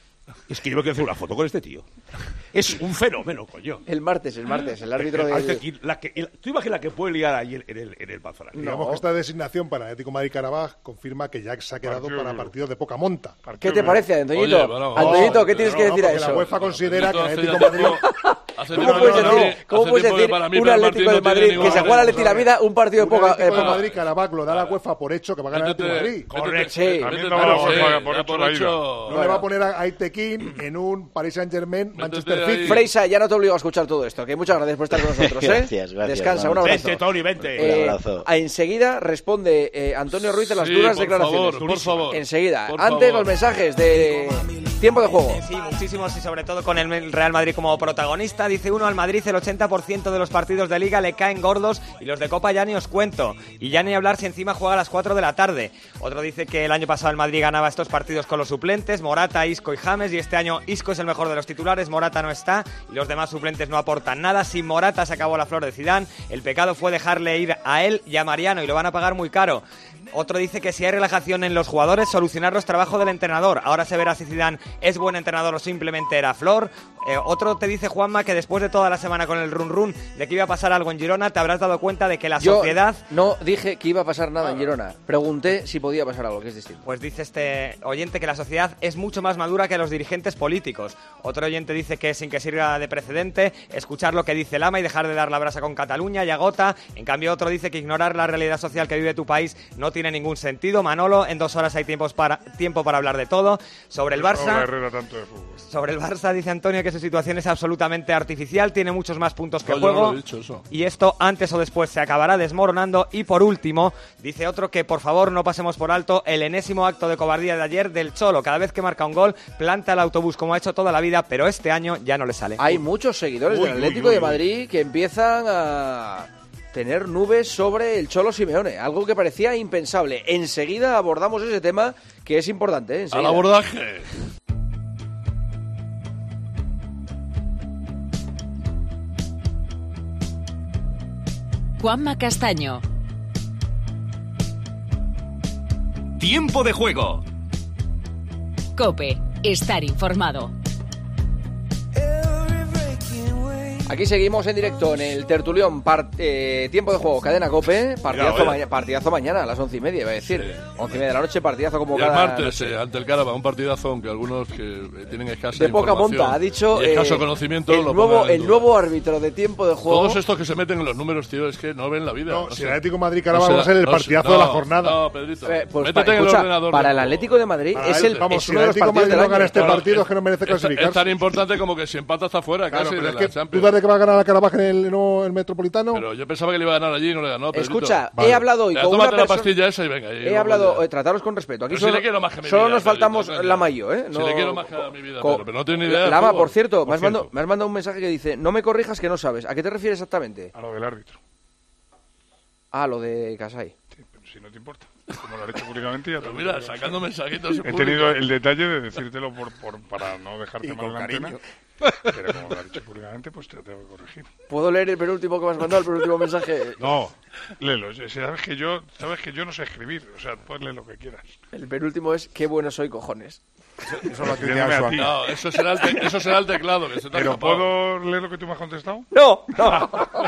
Es que yo me quiero hacer una foto con este tío. Es un fenómeno, coño. El martes, el martes, el árbitro El- el- del... Saitekin, la que- el- ¿Tú imaginas la que puede liar ahí en el, en el Manzanares? Digamos que esta designación para el Atlético Madrid-Carabaj confirma que Jack se ha quedado Partido para duro. partidos de poca monta. ¿Qué te parece, Antoñito? Oye, bueno, Antoñito, ¿qué no, tienes No, que no, decir a porque la eso? UEFA considera que el Hace Atlético ya de Madrid... tiempo- hace ¿Cómo tiempo puedes que no- decir, ¿cómo hace puedes tiempo que decir para mí un para el Atlético partido de no tiene Madrid ningún que se valor? juega la Leti la vida un partido de Un poca... Atlético eh, de poca- Madrid-Carabaj lo da la UEFA por hecho que va a ganar el Atlético de Madrid. Correcto. Sí. También Métete- daba la sí, UEFA por ya hecho por la ida. hecho- No le va a poner a Aitekin en un Paris Saint-Germain Manchester ahí. City. Freisa, ya no te obligo a escuchar todo esto, que muchas gracias por estar con nosotros, ¿eh? Gracias, gracias, Descansa, un vamos. abrazo. Vente, Tony, vente. Eh, Un abrazo. a- enseguida responde eh, Antonio Ruiz de las Sí, duras por declaraciones. favor, por favor. Enseguida. Por Antes favor. los mensajes de tiempo de juego. Sí, muchísimos y sobre todo con el Real Madrid como protagonista. Dice uno, al Madrid el ochenta por ciento de los partidos de Liga le caen gordos y los de Copa ya ni os cuento. Y ya ni hablar si encima juega a las cuatro de la tarde. Otro dice que el año pasado el Madrid ganaba estos partidos con los suplentes, Morata, Isco y James, y este año Isco es el mejor de los titulares, Morata no está y los demás suplentes no aportan nada. Sin Morata se acabó la flor de Zidane, el pecado fue dejarle ir a él y a Mariano y lo van a pagar muy caro. Otro dice que si hay relajación en los jugadores, solucionarlo es trabajo del entrenador. Ahora se verá si Zidane es buen entrenador o simplemente era flor. Eh, otro te dice, Juanma, que después de toda la semana con el run run de que iba a pasar algo en Girona, te habrás dado cuenta de que la Yo sociedad... no dije que iba a pasar nada en Girona. Pregunté si podía pasar algo, que es distinto. Pues dice este oyente que la sociedad es mucho más madura que los dirigentes políticos. Otro oyente dice que sin que sirva de precedente, escuchar lo que dice Lama y dejar de dar la brasa con Cataluña y Agota. En cambio otro dice que ignorar la realidad social que vive tu país no tiene ningún sentido. Manolo, en dos horas hay tiempos para, tiempo para hablar de todo. Sobre el Por eso habla Barça... Herrera tanto de fútbol. Sobre el Barça dice Antonio que su situación es absolutamente artificial, tiene muchos más puntos que No, yo no juego lo he dicho eso. y esto antes o después se acabará desmoronando. Y por último, dice otro que por favor no pasemos por alto el enésimo acto de cobardía de ayer del Cholo. Cada vez que marca un gol, planta el autobús como ha hecho toda la vida, pero este año ya no le sale. Hay muchos seguidores Uy, del uy, Atlético uy, de uy. Madrid que empiezan a tener nubes sobre el Cholo Simeone, algo que parecía impensable. Enseguida abordamos ese tema que es importante. ¿eh? Al Enseguida. abordaje. Juanma Castaño. Tiempo de juego. Cope, estar informado. Aquí seguimos en directo en el tertulión, par- eh, tiempo de juego, cadena COPE, partidazo, Cuidado, eh. ma- partidazo mañana a las once y media, iba a decir, once y media de la noche, partidazo como Y el cada martes, noche. eh, ante el Caraba, un partidazo, aunque algunos que eh, tienen escasa De poca información monta, ha dicho y escaso eh, conocimiento, el, lo nuevo, pongan en el duda. nuevo árbitro de tiempo de juego. Todos estos que se meten en los números, tío, es que no ven la vida. No, No si sé. el Atlético de Madrid Caraba No va a ser el no partidazo no, de la jornada. No, Pedrito. Eh, pues Métete pa- en el escucha, ordenador. para del el juego. Atlético de Madrid Para es, él, el, vamos, es si uno el de los Atlético de partidos Madrid del no año. gana este Claro, partido es- es que no merece es, clasificarse. es tan importante como que si empata está fuera, Claro, casi, pero de es la que Champions. dudas de que va a ganar a Carabaj en el, no, el Metropolitano. Pero yo pensaba que le iba a ganar allí y no le ganó. Pedrito. Escucha, he Vale. hablado hoy Ya, con una tómate la persona. pastilla esa y venga. y He luego hablado, ya. eh, trataros con respeto. Aquí Pero si solo, le quiero más que mi solo vida, nos faltamos Pedrito, la coño. mayo, ¿eh? Si le quiero más que a mi vida, Co- Pedro, pero no tiene ni idea de Lama, fútbol. por cierto, me Por has, mandado, cierto. me has mandado un mensaje que dice: no me corrijas que no sabes. ¿A qué te refieres exactamente? A lo del árbitro. Ah, lo de Casai. Sí, pero si no te importa. Como lo he hecho públicamente ya te Pero lo mira, digo. sacando mensajitos He tenido el detalle de decírtelo por, por, para no dejarte Y mal con en la antena. cariño. Pero como lo he dicho públicamente, pues te lo tengo que corregir. ¿Puedo leer el penúltimo que me has mandado, el penúltimo mensaje? No, léelo. Sabes que yo, sabes que yo no sé escribir. O sea, puedes leer lo que quieras. El penúltimo es: qué bueno soy, cojones. Eso lo ha Refiriéndome a criticado ti. No, eso será el, te- eso será el teclado. Que se te ha Pero escapado. ¿puedo leer lo que tú me has contestado? No, no.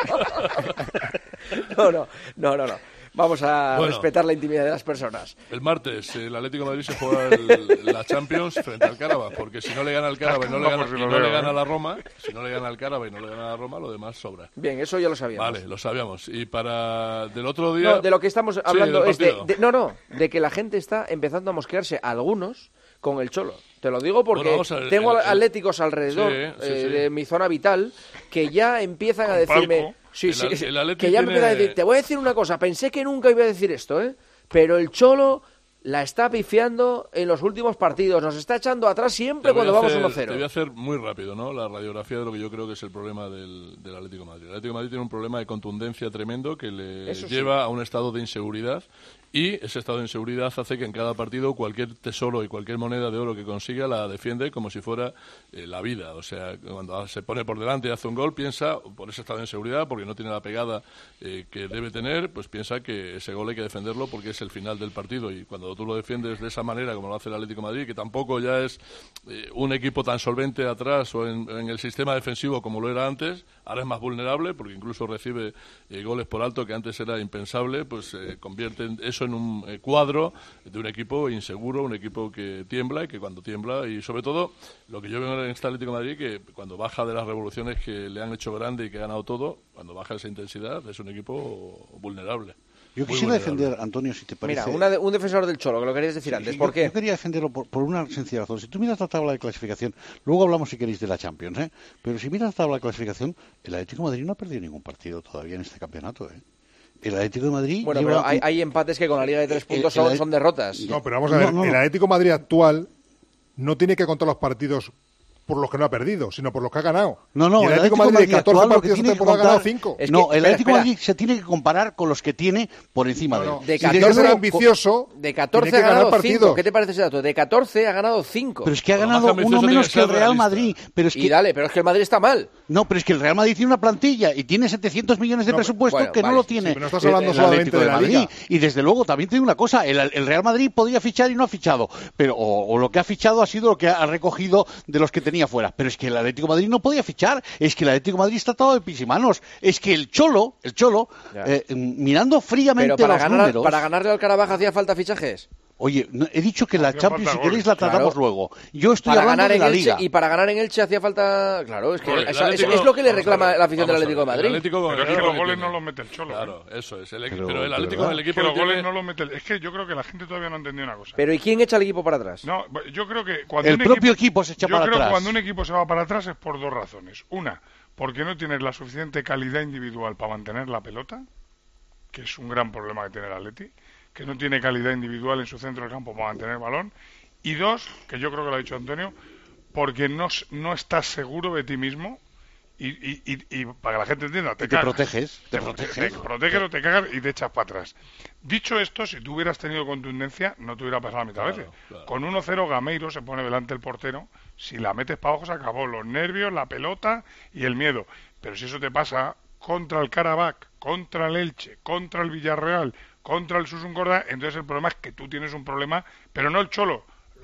No, no, no, no, no. Vamos a Bueno. respetar la intimidad de las personas. El martes el Atlético de Madrid se juega el- la Champions frente al Caraba, porque si no le gana al Caraba y no le gana, Vamos, si y lo no le leo, gana ¿eh? a la Roma, si no le gana al Caraba y no le gana a la Roma, lo demás sobra. Bien, eso ya lo sabíamos. Vale, lo sabíamos. Y para del otro día... No, de lo que estamos hablando del es de, partido. de- no, no, de que la gente está empezando a mosquearse, algunos, con el Cholo. Te lo digo porque Bueno, vamos a ver, tengo el- el- atléticos alrededor Sí, sí, eh, sí. de mi zona vital que ya empiezan a Con decirme... palco. Sí, El sí, al- sí, el Atleti que ya me tiene- empiezan a decir, te voy a decir una cosa, pensé que nunca iba a decir esto, ¿eh? Pero el Cholo la está pifiando en los últimos partidos, nos está echando atrás siempre Te voy cuando a vamos hacer- uno Te voy a cero. hacer muy rápido, ¿no? La radiografía de lo que yo creo que es el problema del, del Atlético de Madrid. El Atlético de Madrid tiene un problema de contundencia tremendo que le Eso sí. lleva a un estado de inseguridad y ese estado de inseguridad hace que en cada partido cualquier tesoro y cualquier moneda de oro que consiga la defiende como si fuera eh, la vida. O sea, cuando se pone por delante y hace un gol, piensa por ese estado de inseguridad, porque no tiene la pegada eh, que debe tener, pues piensa que ese gol hay que defenderlo porque es el final del partido y cuando tú lo defiendes de esa manera como lo hace el Atlético de Madrid, que tampoco ya es eh, un equipo tan solvente atrás o en, en el sistema defensivo como lo era antes, ahora es más vulnerable porque incluso recibe eh, goles por alto que antes era impensable, pues eh, convierte eso en un eh, cuadro de un equipo inseguro, un equipo que tiembla y que cuando tiembla, y sobre todo lo que yo veo en este Atlético de Madrid, que cuando baja de las revoluciones que le han hecho grande y que ha ganado todo, cuando baja esa intensidad es un equipo vulnerable. Yo Muy quisiera vulnerable. defender, Antonio, si te parece. Mira, una de- un defensor del Cholo, que lo querías decir Sí, antes, yo- ¿por qué? Yo quería defenderlo por, por una sencilla razón. Si tú miras la tabla de clasificación, luego hablamos si queréis de la Champions, ¿eh? Pero si miras la tabla de clasificación, el Atlético de Madrid no ha perdido ningún partido todavía en este campeonato, ¿eh? El Atlético de Madrid Bueno, lleva pero hay, un- hay empates que con la liga de tres el- puntos el- son, el- son derrotas. No, pero vamos a ver, No, no, el no. Atlético de Madrid actual no tiene que contar los partidos por los que no ha perdido, sino por los que ha ganado. No, no, y el el Atlético de Atlético de Madrid, Madrid de catorce actual lo que partidos tiene de que temporada ha ganado contar- cinco. Es no, que- el espera, Atlético de espera. Madrid se tiene que comparar con los que tiene por encima No, de él. no. De Y Si quiere catorce ser luego- ambicioso, De catorce tiene ha que ganar ganado partidos. cinco. ¿Qué te parece ese dato? De catorce ha ganado cinco. Pero es que ha Lo más ganado ambicioso uno tiene menos que que el ser Real realista. Madrid. Pero es Y que, dale, pero es que el Madrid está mal. no, pero es que el Real Madrid tiene una plantilla y tiene setecientos millones de No, pero- presupuesto bueno, que vale, no lo sí, tiene pero no estás el- hablando el solamente Atlético de la Madrid. Liga. Y desde luego también te digo una cosa, el, el Real Madrid podía fichar y no ha fichado, pero o, o lo que ha fichado ha sido lo que ha recogido de los que tenía fuera. Pero es que el Atlético de Madrid no podía fichar, es que el Atlético de Madrid está atado de pisimanos, es que el Cholo, el Cholo, Ya. eh, mirando fríamente Pero para, los ganar, números, para ganarle al Carabaj hacía falta fichajes. oye, no- he dicho que la Hacía Champions, si falta queréis, goles. la tratamos Claro. luego. Yo estoy Para hablando ganar de en la Elche, Liga. y para ganar en Elche hacía falta... Claro, es que Oye, el esa- es, Atlético- es lo que le vamos a reclama ver, la afición del vamos a Atlético de ver, Madrid. el Atlético con Pero el es que equipo los que goles tiene. no los mete el Cholo. ¿eh? Claro, eso es. El, equi- Pero- pero el de Atlético verdad. el equipo Que los que tiene- goles no los mete el... Es que yo creo que la gente todavía no ha entendido una cosa. Pero ¿y quién echa el equipo para atrás? No, yo creo que cuando El un propio equipo se echa yo para creo atrás. que cuando un equipo se va para atrás es por dos razones. Una, porque no tienes la suficiente calidad individual para mantener la pelota, que es un gran problema que tiene el Atleti, que no tiene calidad individual en su centro del campo para mantener el balón. Y dos, que yo creo que lo ha dicho Antonio, porque no, s- no estás seguro de ti mismo y, y, y, y para que la gente entienda, te, Y te cagas. proteges, te Te, proteges. te proteges o te cagas y te echas para atrás. Dicho esto, si tú hubieras tenido contundencia, no te hubiera pasado la mitad Claro, veces. claro. Con uno cero Gameiro se pone delante el portero, si la metes para abajo se acabó. Los nervios, la pelota y el miedo. Pero si eso te pasa contra el Karabakh, contra el Elche, contra el Villarreal, contra el Susun Gorda, entonces el problema es que tú tienes un problema, pero no el Cholo.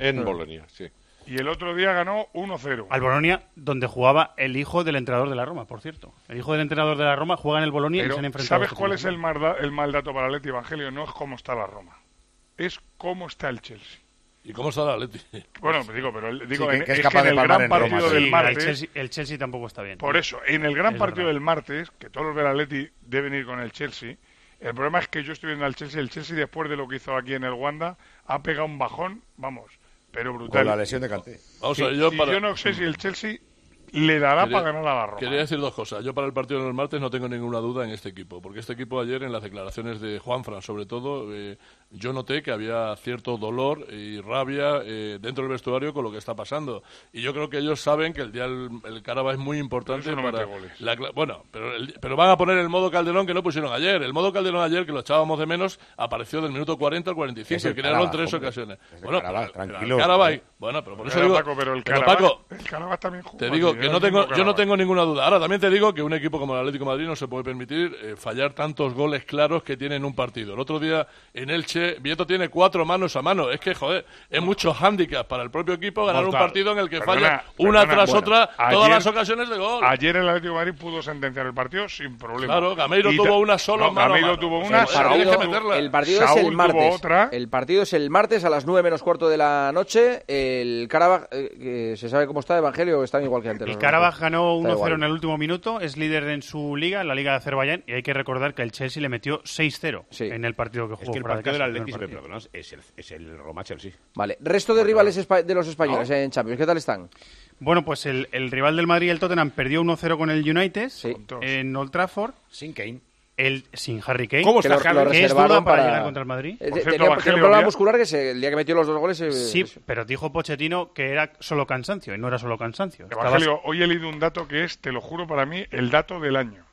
En Bolonia, sí. Y el otro día ganó uno cero. Al Bolonia, donde jugaba el hijo del entrenador de la Roma, por cierto. El hijo del entrenador de la Roma juega en el Bolonia Pero, y se han enfrentado. ¿sabes cuál es el mal, da- el mal dato para Atleti, Evangelio? No es cómo está la Roma, es cómo está el Chelsea. ¿Y cómo está el Atleti? Bueno, pues digo, pero el- digo, Sí, que- en- que es es capaz que de en el palmar gran en Roma, partido sí. del Sí, el martes, Chelsea, el Chelsea tampoco está bien. por eso, en el gran Es partido verdad. del martes, que todos los del Atleti deben ir con el Chelsea, el problema es que yo estoy viendo al Chelsea, el Chelsea después de lo que hizo aquí en el Wanda, ha pegado un bajón, vamos, pero brutal. Con la lesión de Kanté. Vamos Sí, a ver, yo y para- yo no sé si el Chelsea le dará Quería- para ganar a la Roma. Quería decir dos cosas. Yo para el partido del martes no tengo ninguna duda en este equipo, porque este equipo ayer en las declaraciones de Juanfran, sobre todo, eh, yo noté que había cierto dolor y rabia eh, dentro del vestuario con lo que está pasando. Y yo creo que ellos saben que el día del el Caraba es muy importante Pero eso no para mete goles. la cla- bueno, pero, el- pero van a poner el modo Calderón que no pusieron ayer. El modo Calderón ayer, que lo echábamos de menos, apareció del minuto cuarenta al cuarenta y cinco Es el y crearon Carabas, tres hombre. ocasiones. Es el Bueno, Carabas, pero- pero tranquilo. el Carabas, bueno, pero por eso Pero, digo, Paco, pero el pero, Carabas, Paco, el Carabas también jugó. te digo aquí, que era no el tengo, mismo yo no Carabas. tengo ninguna duda. Ahora también te digo que un equipo como el Atlético de Madrid no se puede permitir eh, fallar tantos goles claros que tiene en un partido. El otro día en Elche, Vieto tiene cuatro manos a mano. Es que, joder, es mucho hándicap para el propio equipo ganar Mortal. un partido en el que Perdona, falla una perdona, tras bueno, otra ayer- todas las ocasiones de gol. Ayer el Atlético de Madrid pudo sentenciar el partido sin problema. Claro, Gameiro Y tuvo ta- una solo no, mano a Gameiro mano. tuvo El una, el Saúl partido, que meterla. el partido Saúl es el tuvo martes. otra. El partido es el martes a las nueve menos cuarto de la noche. El Karabaj, eh, que se sabe cómo está, Evangelio, están igual que antes. El los Karabaj dos. ganó Está uno cero igual. en el último minuto, es líder en su liga, en la Liga de Azerbaiyán, y hay que recordar que el Chelsea le metió seis cero Sí. en el partido que Es jugó que el fuera de partido del casa, Atleti, el si me primer perdonas, es el, es el Roma-Chelsea. Vale, resto de rivales espa- de los españoles en Champions, ¿qué tal están? Bueno, pues el, el rival del Madrid, el Tottenham, perdió uno cero con el United Sí. en Old Trafford, Sin Kane. el, sin Harry Kane. ¿Cómo Que está lo, Javi? lo Que es reservaron duda para para llegar contra el Madrid. Eh, Por te- cierto, tenía, tenía Evangelio, un problema había- muscular que se- el día que metió los dos goles... se- Sí, se- pero dijo Pochettino que era solo cansancio, y no era solo cansancio. Estaba- Evangelio, hoy he leído un dato que es, te lo juro para mí, el dato del año.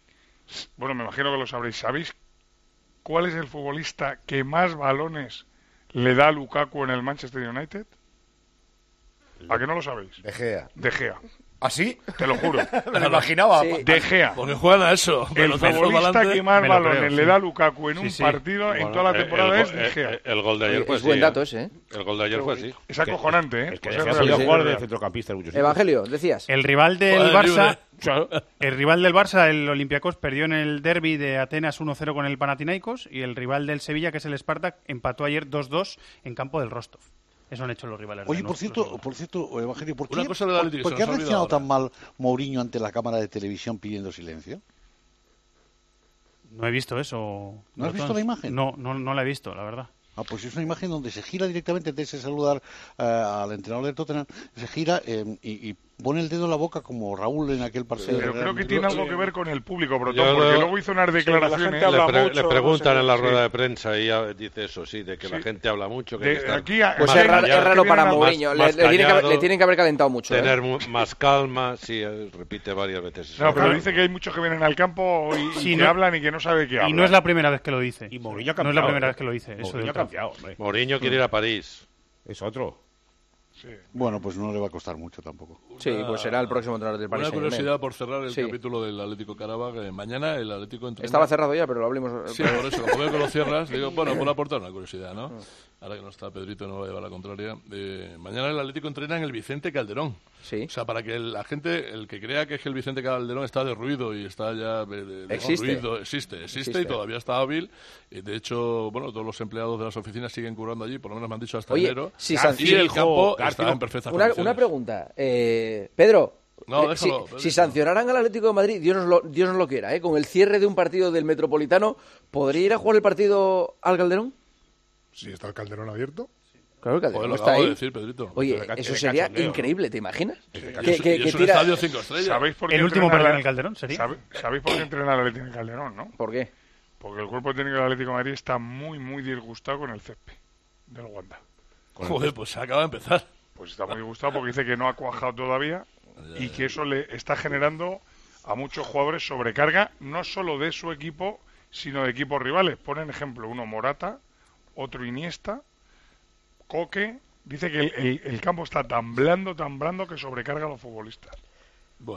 Bueno, me imagino que lo sabréis. ¿Sabéis cuál es el futbolista que más balones le da a Lukaku en el Manchester United? ¿A que no lo sabéis? De Gea. De Gea. ¿Ah, sí? Te lo juro. Me lo imaginaba. Sí. De Gea. Porque juegan a eso. El pelotazo futbolista pa'lante. que más Me lo balones creo, le sí. da a Lukaku en Sí, un sí. partido en Bueno, toda la eh, temporada el, es go- De eh, Gea. eh, el gol de ayer Es fue así, buen ¿eh? dato ese, ¿eh? El gol de ayer fue así. Es acojonante, ¿eh? Es que Pues De es Gea verdad, podía es jugar de verdad. centrocampista en muchos sitios. Evangelio, decías. El rival del Joder, Barça, libre. el rival del Barça, el Olympiacos, perdió en el derby de Atenas uno cero con el Panathinaikos, y el rival del Sevilla, que es el Spartak, empató ayer dos dos en campo del Rostov. Eso han hecho los rivales. de Oye, por nuestros cierto, rivales. por cierto, Evangelio, ¿por qué, Una cosa del Atleti que por se qué ha nos ha reaccionado olvidado tan mal Mourinho ante la cámara de televisión pidiendo silencio? No he visto eso. ¿No has visto la imagen? No, no, no la he visto, la verdad. Ah, pues es una imagen donde se gira directamente antes de saludar eh, al entrenador del Tottenham, se gira eh, y, y pone el dedo en la boca como Raúl en aquel partido. Pero creo que tiene algo que ver con el público, Brotón, Yo porque lo- luego hizo unas Sí, declaraciones. le, pre- le preguntan en la Sí. rueda de prensa y ya dice eso, sí, de que la Sí. gente habla mucho. Que De- hay que estar aquí a- Pues más es raro, callado, es raro para más- Mourinho. Le, más le tiene que haber, callado, le tienen que haber calentado mucho. ¿eh? tener mu- más calma, sí, eh, repite varias veces eso. No, pero dice que hay muchos que vienen al campo y, y Sí, que no- hablan y que no sabe qué hablan. Y no es la primera vez que lo dice. Y Mourinho ha No es la cambiado, primera ¿eh? vez que lo dice. Eso Mourinho del ha cambiado, hombre. Mourinho quiere ir a París. Es otro. Bueno, pues no le va a costar mucho tampoco. Sí, pues será el próximo entrenador del Paris Una Saint-Germain. curiosidad por cerrar el Sí. capítulo del Atlético Carabag. eh, mañana el Atlético entrena... Estaba cerrado ya, pero lo abrimos. Sí, por eso, como veo que lo cierras, digo, bueno, por aportar una curiosidad, ¿no? Ahora que no está Pedrito, no va a llevar la contraria. Eh, mañana el Atlético entrena en el Vicente Calderón. Sí. O sea, para que la gente, el que crea que es que el Vicente Calderón está derruido y está ya de- de- de- Existe. derruido, existe, existe, Existe. y todavía está hábil. Eh, de hecho, bueno, todos los empleados de las oficinas siguen currando allí, por lo menos me han dicho hasta Oye, enero. si y García, el hijo, campo García, está en perfectas Una, condiciones. una pregunta. Eh, Pedro, No, eh, si, déjalo, si Pedrito. sancionaran al Atlético de Madrid, Dios nos lo, Dios nos lo quiera, ¿eh? Con el cierre de un partido del Metropolitano, ¿podría ir a jugar el partido al Calderón? Si está el Calderón abierto. Claro, el Calderón Joder, lo está acabo ahí. de decir, Pedrito. Oye, De ca- eso de sería cachondeo. increíble, ¿te imaginas? De Que- cachondeo. que- Y que es un tira- estadio cinco estrellas. ¿Sabéis por qué El último entrena partido la- en el Calderón sería. ¿Sabe- ¿Sabéis por qué entrena el Atlético en el Calderón, no? ¿Por qué? Porque el cuerpo técnico del Atlético de Madrid está muy, muy disgustado con el césped del Wanda. Joder, pues se acaba de empezar. Pues está muy disgustado porque dice que no ha cuajado todavía y que eso le está generando a muchos jugadores sobrecarga, no solo de su equipo, sino de equipos rivales. Ponen ejemplo uno Morata, otro Iniesta, Coque. Dice que el, el- el campo está tan blando, tan blando que sobrecarga a los futbolistas. Bueno.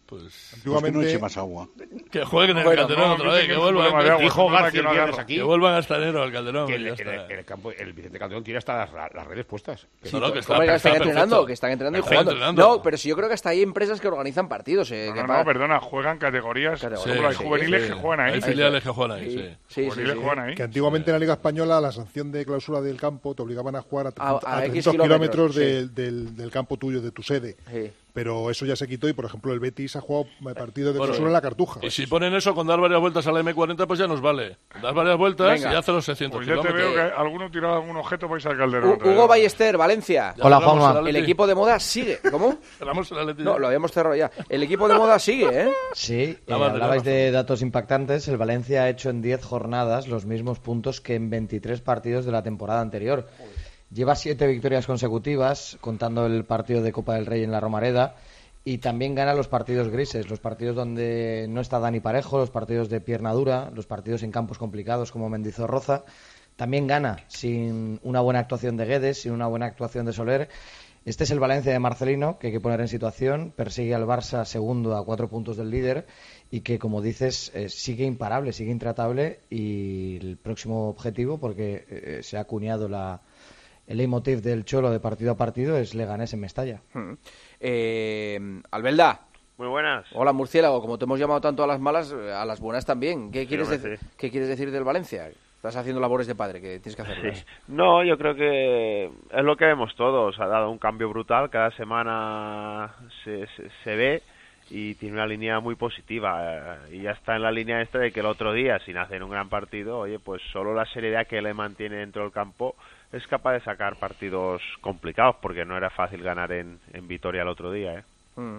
Pues, Antiguamente- Pues que no eche más agua. que jueguen en Bueno, el Calderón no, otra dice vez, que que es un problema de vuelvan. agua, Dijo es un problema García que no el viernes agarro. aquí. Que vuelvan hasta enero al Calderón. Que y el, ya el- está. el campo, el Vicente Calderón tiene hasta las, las redes puestas. Que No, no, que está, Hombre, que están está entrenando, perfecto. que están entrenando y Está jugando. entrenando. No, pero sí yo creo que hasta hay empresas que organizan partidos. Eh, No, que no, para- no, perdona, juegan categorías. Por Categorías, ejemplo, hay sí, juveniles sí. que juegan ahí. Hay filiales que juegan ahí, sí. Sí, sí, Juveniles sí. juegan ahí. Que antiguamente en la Liga Española la sanción de clausura del campo te obligaban a jugar a, A- a a X trescientos kilómetros kilómetros, sí. del, del, del campo tuyo, de tu sede. Sí. Pero eso ya se quitó y, por ejemplo, el Betis ha jugado partidos de Bueno, clausura en la Cartuja. Y si ponen eso con dar varias vueltas a la eme cuarenta, pues ya nos vale. Das varias vueltas Venga. y hace los seiscientos Pues ya te kilómetros. veo que alguno tiraba algún objeto para irse al Calderón. U- otra vez. Hugo Ballester, Valencia. Ya Hola, cerramos Juanma. el El Atleti. equipo de moda sigue. ¿Cómo? Cerramos el Atleti. No, lo habíamos cerrado ya. El equipo de moda sigue, ¿eh? Sí, eh, La bandera, hablabais la de datos impactantes. El Valencia ha hecho en diez jornadas los mismos puntos que en veintitrés partidos de la temporada anterior. Lleva siete victorias consecutivas, contando el partido de Copa del Rey en la Romareda, y también gana los partidos grises, los partidos donde no está Dani Parejo, los partidos de pierna dura, los partidos en campos complicados como Mendizorroza. También gana sin una buena actuación de Guedes, sin una buena actuación de Soler. Este es el Valencia de Marcelino, que hay que poner en situación. Persigue al Barça segundo a cuatro puntos del líder y que, como dices, eh, sigue imparable, sigue intratable. Y el próximo objetivo, porque eh, se ha acuñado la, el leitmotiv del Cholo de partido a partido, es Leganés en Mestalla. Hmm. Eh, Albelda. Muy buenas. Hola, Murciélago. Como te hemos llamado tanto a las malas, a las buenas también. ¿Qué, Sí, quieres, hombre, dec- sí. ¿qué quieres decir del Valencia? Estás haciendo labores de padre, que tienes que hacerlas. Sí. No, yo creo que es lo que vemos todos. Ha dado un cambio brutal. Cada semana se, se, se ve y tiene una línea muy positiva. eh, Y ya está en la línea esta de que el otro día, sin hacer un gran partido, oye, pues solo la seriedad que le mantiene dentro del campo es capaz de sacar partidos complicados, porque no era fácil ganar en, en Vitoria el otro día, ¿eh? Mm.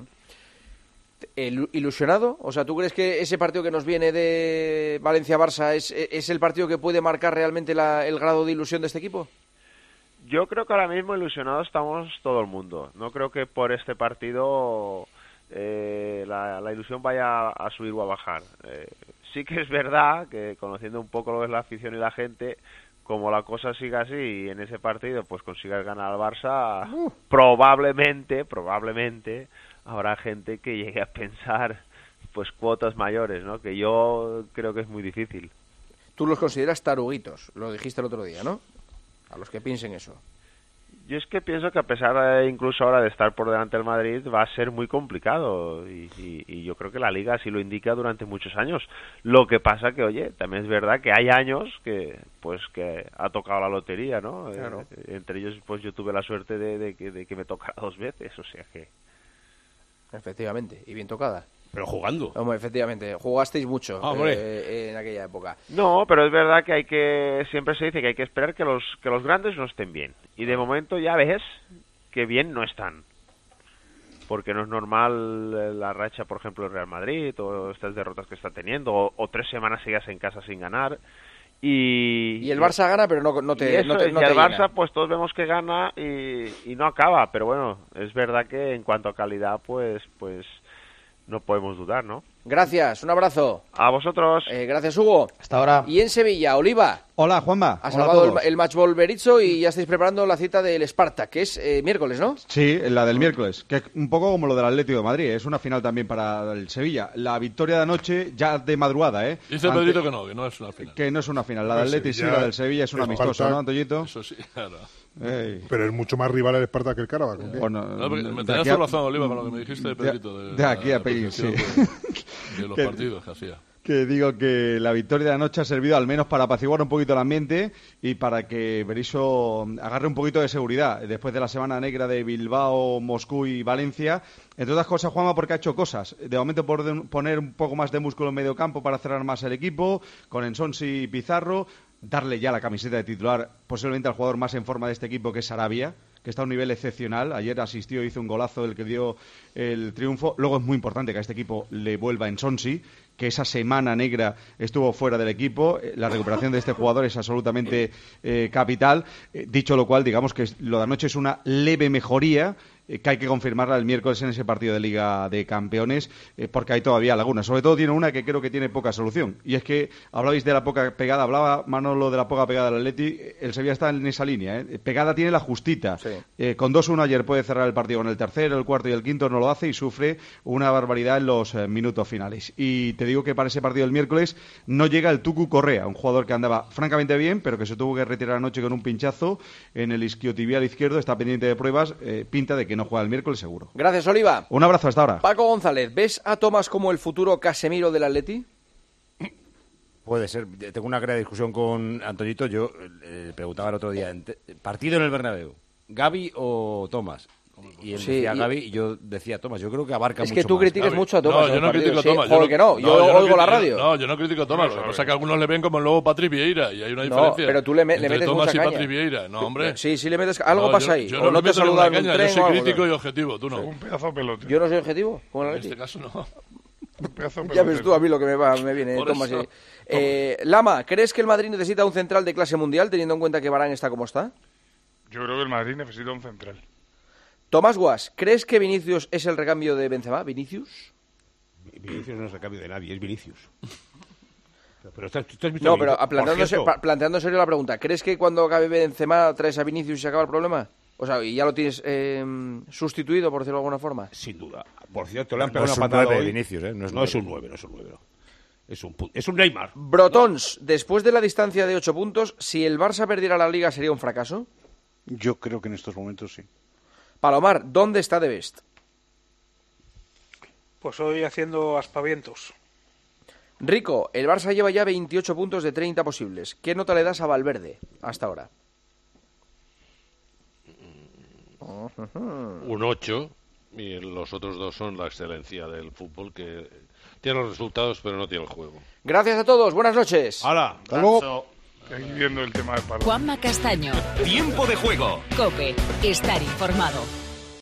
El- ¿Ilusionado? O sea, ¿tú crees que ese partido que nos viene de Valencia-Barça es, es el partido que puede marcar realmente la- el grado de ilusión de este equipo? Yo creo que ahora mismo ilusionados estamos todo el mundo. No creo que por este partido eh, la, la ilusión vaya a subir o a bajar. Eh, sí que es verdad que, conociendo un poco lo que es la afición y la gente, como la cosa siga así y en ese partido pues consigas ganar al Barça, Uh. probablemente, probablemente habrá gente que llegue a pensar pues cuotas mayores, ¿no? Que yo creo que es muy difícil. Tú los consideras taruguitos, lo dijiste el otro día, ¿no? A los que piensen eso. Yo es que pienso que a pesar de, incluso ahora de estar por delante del Madrid, va a ser muy complicado y, y- y yo creo que la Liga así lo indica durante muchos años. Lo que pasa que, oye, también es verdad que hay años que pues que ha tocado la lotería, ¿no? Claro. Eh, entre ellos, pues yo tuve la suerte de, de que, de que me tocara dos veces, o sea que... Efectivamente, y bien tocada. Pero jugando. Hombre, efectivamente, jugasteis mucho Ah, hombre. eh, en aquella época. No, pero es verdad que hay que, siempre se dice que hay que esperar que los, que los grandes no estén bien. Y de momento ya ves que bien no están. Porque no es normal eh, la racha, por ejemplo, del Real Madrid, o estas derrotas que está teniendo, o, o tres semanas seguidas en casa sin ganar. Y, Y el Barça gana, pero no, no te, y eso no te, es, no y te el llena. Barça, pues todos vemos que gana y, y no acaba. Pero bueno, es verdad que en cuanto a calidad, pues, pues no podemos dudar, ¿no? Gracias, un abrazo. A vosotros. Eh, gracias, Hugo. Hasta ahora. Y en Sevilla, Oliva. Hola, Juanma. Ha Hola a salvado el, todos. el matchball Berizzo y ya estáis preparando la cita del Spartak, que es eh, miércoles, ¿no? Sí, la del miércoles, que es un poco como lo del Atlético de Madrid, es una final también para el Sevilla. La victoria de anoche ya de madrugada, ¿eh? Dice Ante- Pedrito que no, que no es una final. Que no es una final, la El del Atleti sí, Sevilla, la del Sevilla es un el amistoso, Spartak. ¿no, Antoñito? Eso sí, claro. Ey. Pero es mucho más rival el Spartak que el Caravaca. ¿o qué? Bueno, No, porque me de tenías aquí a- toda razón, Oliva, con lo que me dijiste de Pedrito. De, de aquí a la Pellín, percepción sí. De, de los Que- partidos que hacía. Que digo que la victoria de anoche ha servido al menos para apaciguar un poquito el ambiente y para que Berizzo agarre un poquito de seguridad después de la semana negra de Bilbao, Moscú y Valencia. Entre otras cosas, Juanma, porque ha hecho cosas. De momento por de- poner un poco más de músculo en medio campo para cerrar más el equipo, con Ensonsi y Pizarro, darle ya la camiseta de titular posiblemente al jugador más en forma de este equipo, que es Sarabia, que está a un nivel excepcional. Ayer asistió, hizo un golazo el que dio el triunfo. Luego es muy importante que a este equipo le vuelva Ensonsi, que esa semana negra estuvo fuera del equipo. Eh, La recuperación de este jugador es absolutamente eh, capital. Eh, dicho lo cual, digamos que es- lo de anoche es una leve mejoría eh, que hay que confirmarla el miércoles en ese partido de Liga de Campeones, eh, porque hay todavía lagunas. Sobre todo tiene una que creo que tiene poca solución, y es que hablabais de la poca pegada, hablaba Manolo de la poca pegada del Atleti, el Sevilla está en esa línea, ¿eh? Pegada tiene la justita, sí. eh, con dos uno ayer puede cerrar el partido con el tercero, el cuarto y el quinto no lo hace y sufre una barbaridad en los eh, minutos finales. Y te digo que para ese partido del miércoles no llega el Tucu Correa, un jugador que andaba francamente bien, pero que se tuvo que retirar anoche con un pinchazo en el isquiotibial izquierdo, está pendiente de pruebas, eh, pinta de que no juega el miércoles seguro. Gracias, Oliva. Un abrazo hasta ahora. Paco González, ¿ves a Tomás como el futuro Casemiro del Atleti? Puede ser. Tengo una gran discusión con Antoñito. Yo eh, preguntaba el otro día, ¿partido en el Bernabéu? ¿Gavi o Tomás? Y él Sí, decía y- Gavi y yo decía Tomás. Yo creo que abarca Es mucho que tú más. criticas Gavi. mucho a Tomás No, en yo los no critico a partidos, Tomás. sí. Joder, que no, yo oigo la critico- radio. No, yo no critico a Tomás. Lo que pasa es que algunos le ven como el nuevo Patrick Vieira y hay una No, diferencia. pero tú le me- le entre metes Tomás mucha y caña. Patrick Vieira. No, hombre. Sí, sí le metes... Algo No, pasa yo- ahí. yo o no no le te meto ninguna saludan en un caña, tren yo soy o algo, crítico ¿no? y objetivo, tú no. Un pedazo de pelote. Yo no soy objetivo con el En Atleti. este caso no. Un pedazo de Ya ves pelotero. tú a mí lo que me, va, me viene, Por Tomás. eso. eh. Eh, Lama, ¿crees que el Madrid necesita un central de clase mundial teniendo en cuenta que Varane está como está? Yo creo que el Madrid necesita un central. Tomás Guas, ¿crees que Vinicius es el recambio de Benzema? ¿Vinicius? Vinicius no es recambio de nadie, es Vinicius. Pero estás, tú has visto No, a pero Vinicius. planteando, Por cierto, pa- planteando en serio la pregunta, ¿crees que cuando acabe Benzema traes a Vinicius y se acaba el problema? O sea, y ya lo tienes eh, sustituido, por decirlo de alguna forma. Sin duda. Por cierto, le han No pegado es una un patada nueve, hoy. Vinicius, ¿eh? No es No nueve. es un nueve, no es un nueve. no. Es un, pu- es un Neymar. Brotons, después de la distancia de ocho puntos, si el Barça perdiera la Liga, ¿sería un fracaso? Yo creo que en estos momentos sí. Palomar, ¿dónde está De Best? Pues hoy haciendo aspavientos. Rico, el Barça lleva ya veintiocho puntos de treinta posibles. ¿Qué nota le das a Valverde hasta ahora? Un ocho, y los otros dos son la excelencia del fútbol, que tiene los resultados pero no tiene el juego. Gracias a todos, buenas noches. ¡Hala! Hasta luego. Aquí viendo el tema de Pardo. Juanma Castaño. Tiempo de juego. Cope. Estar informado.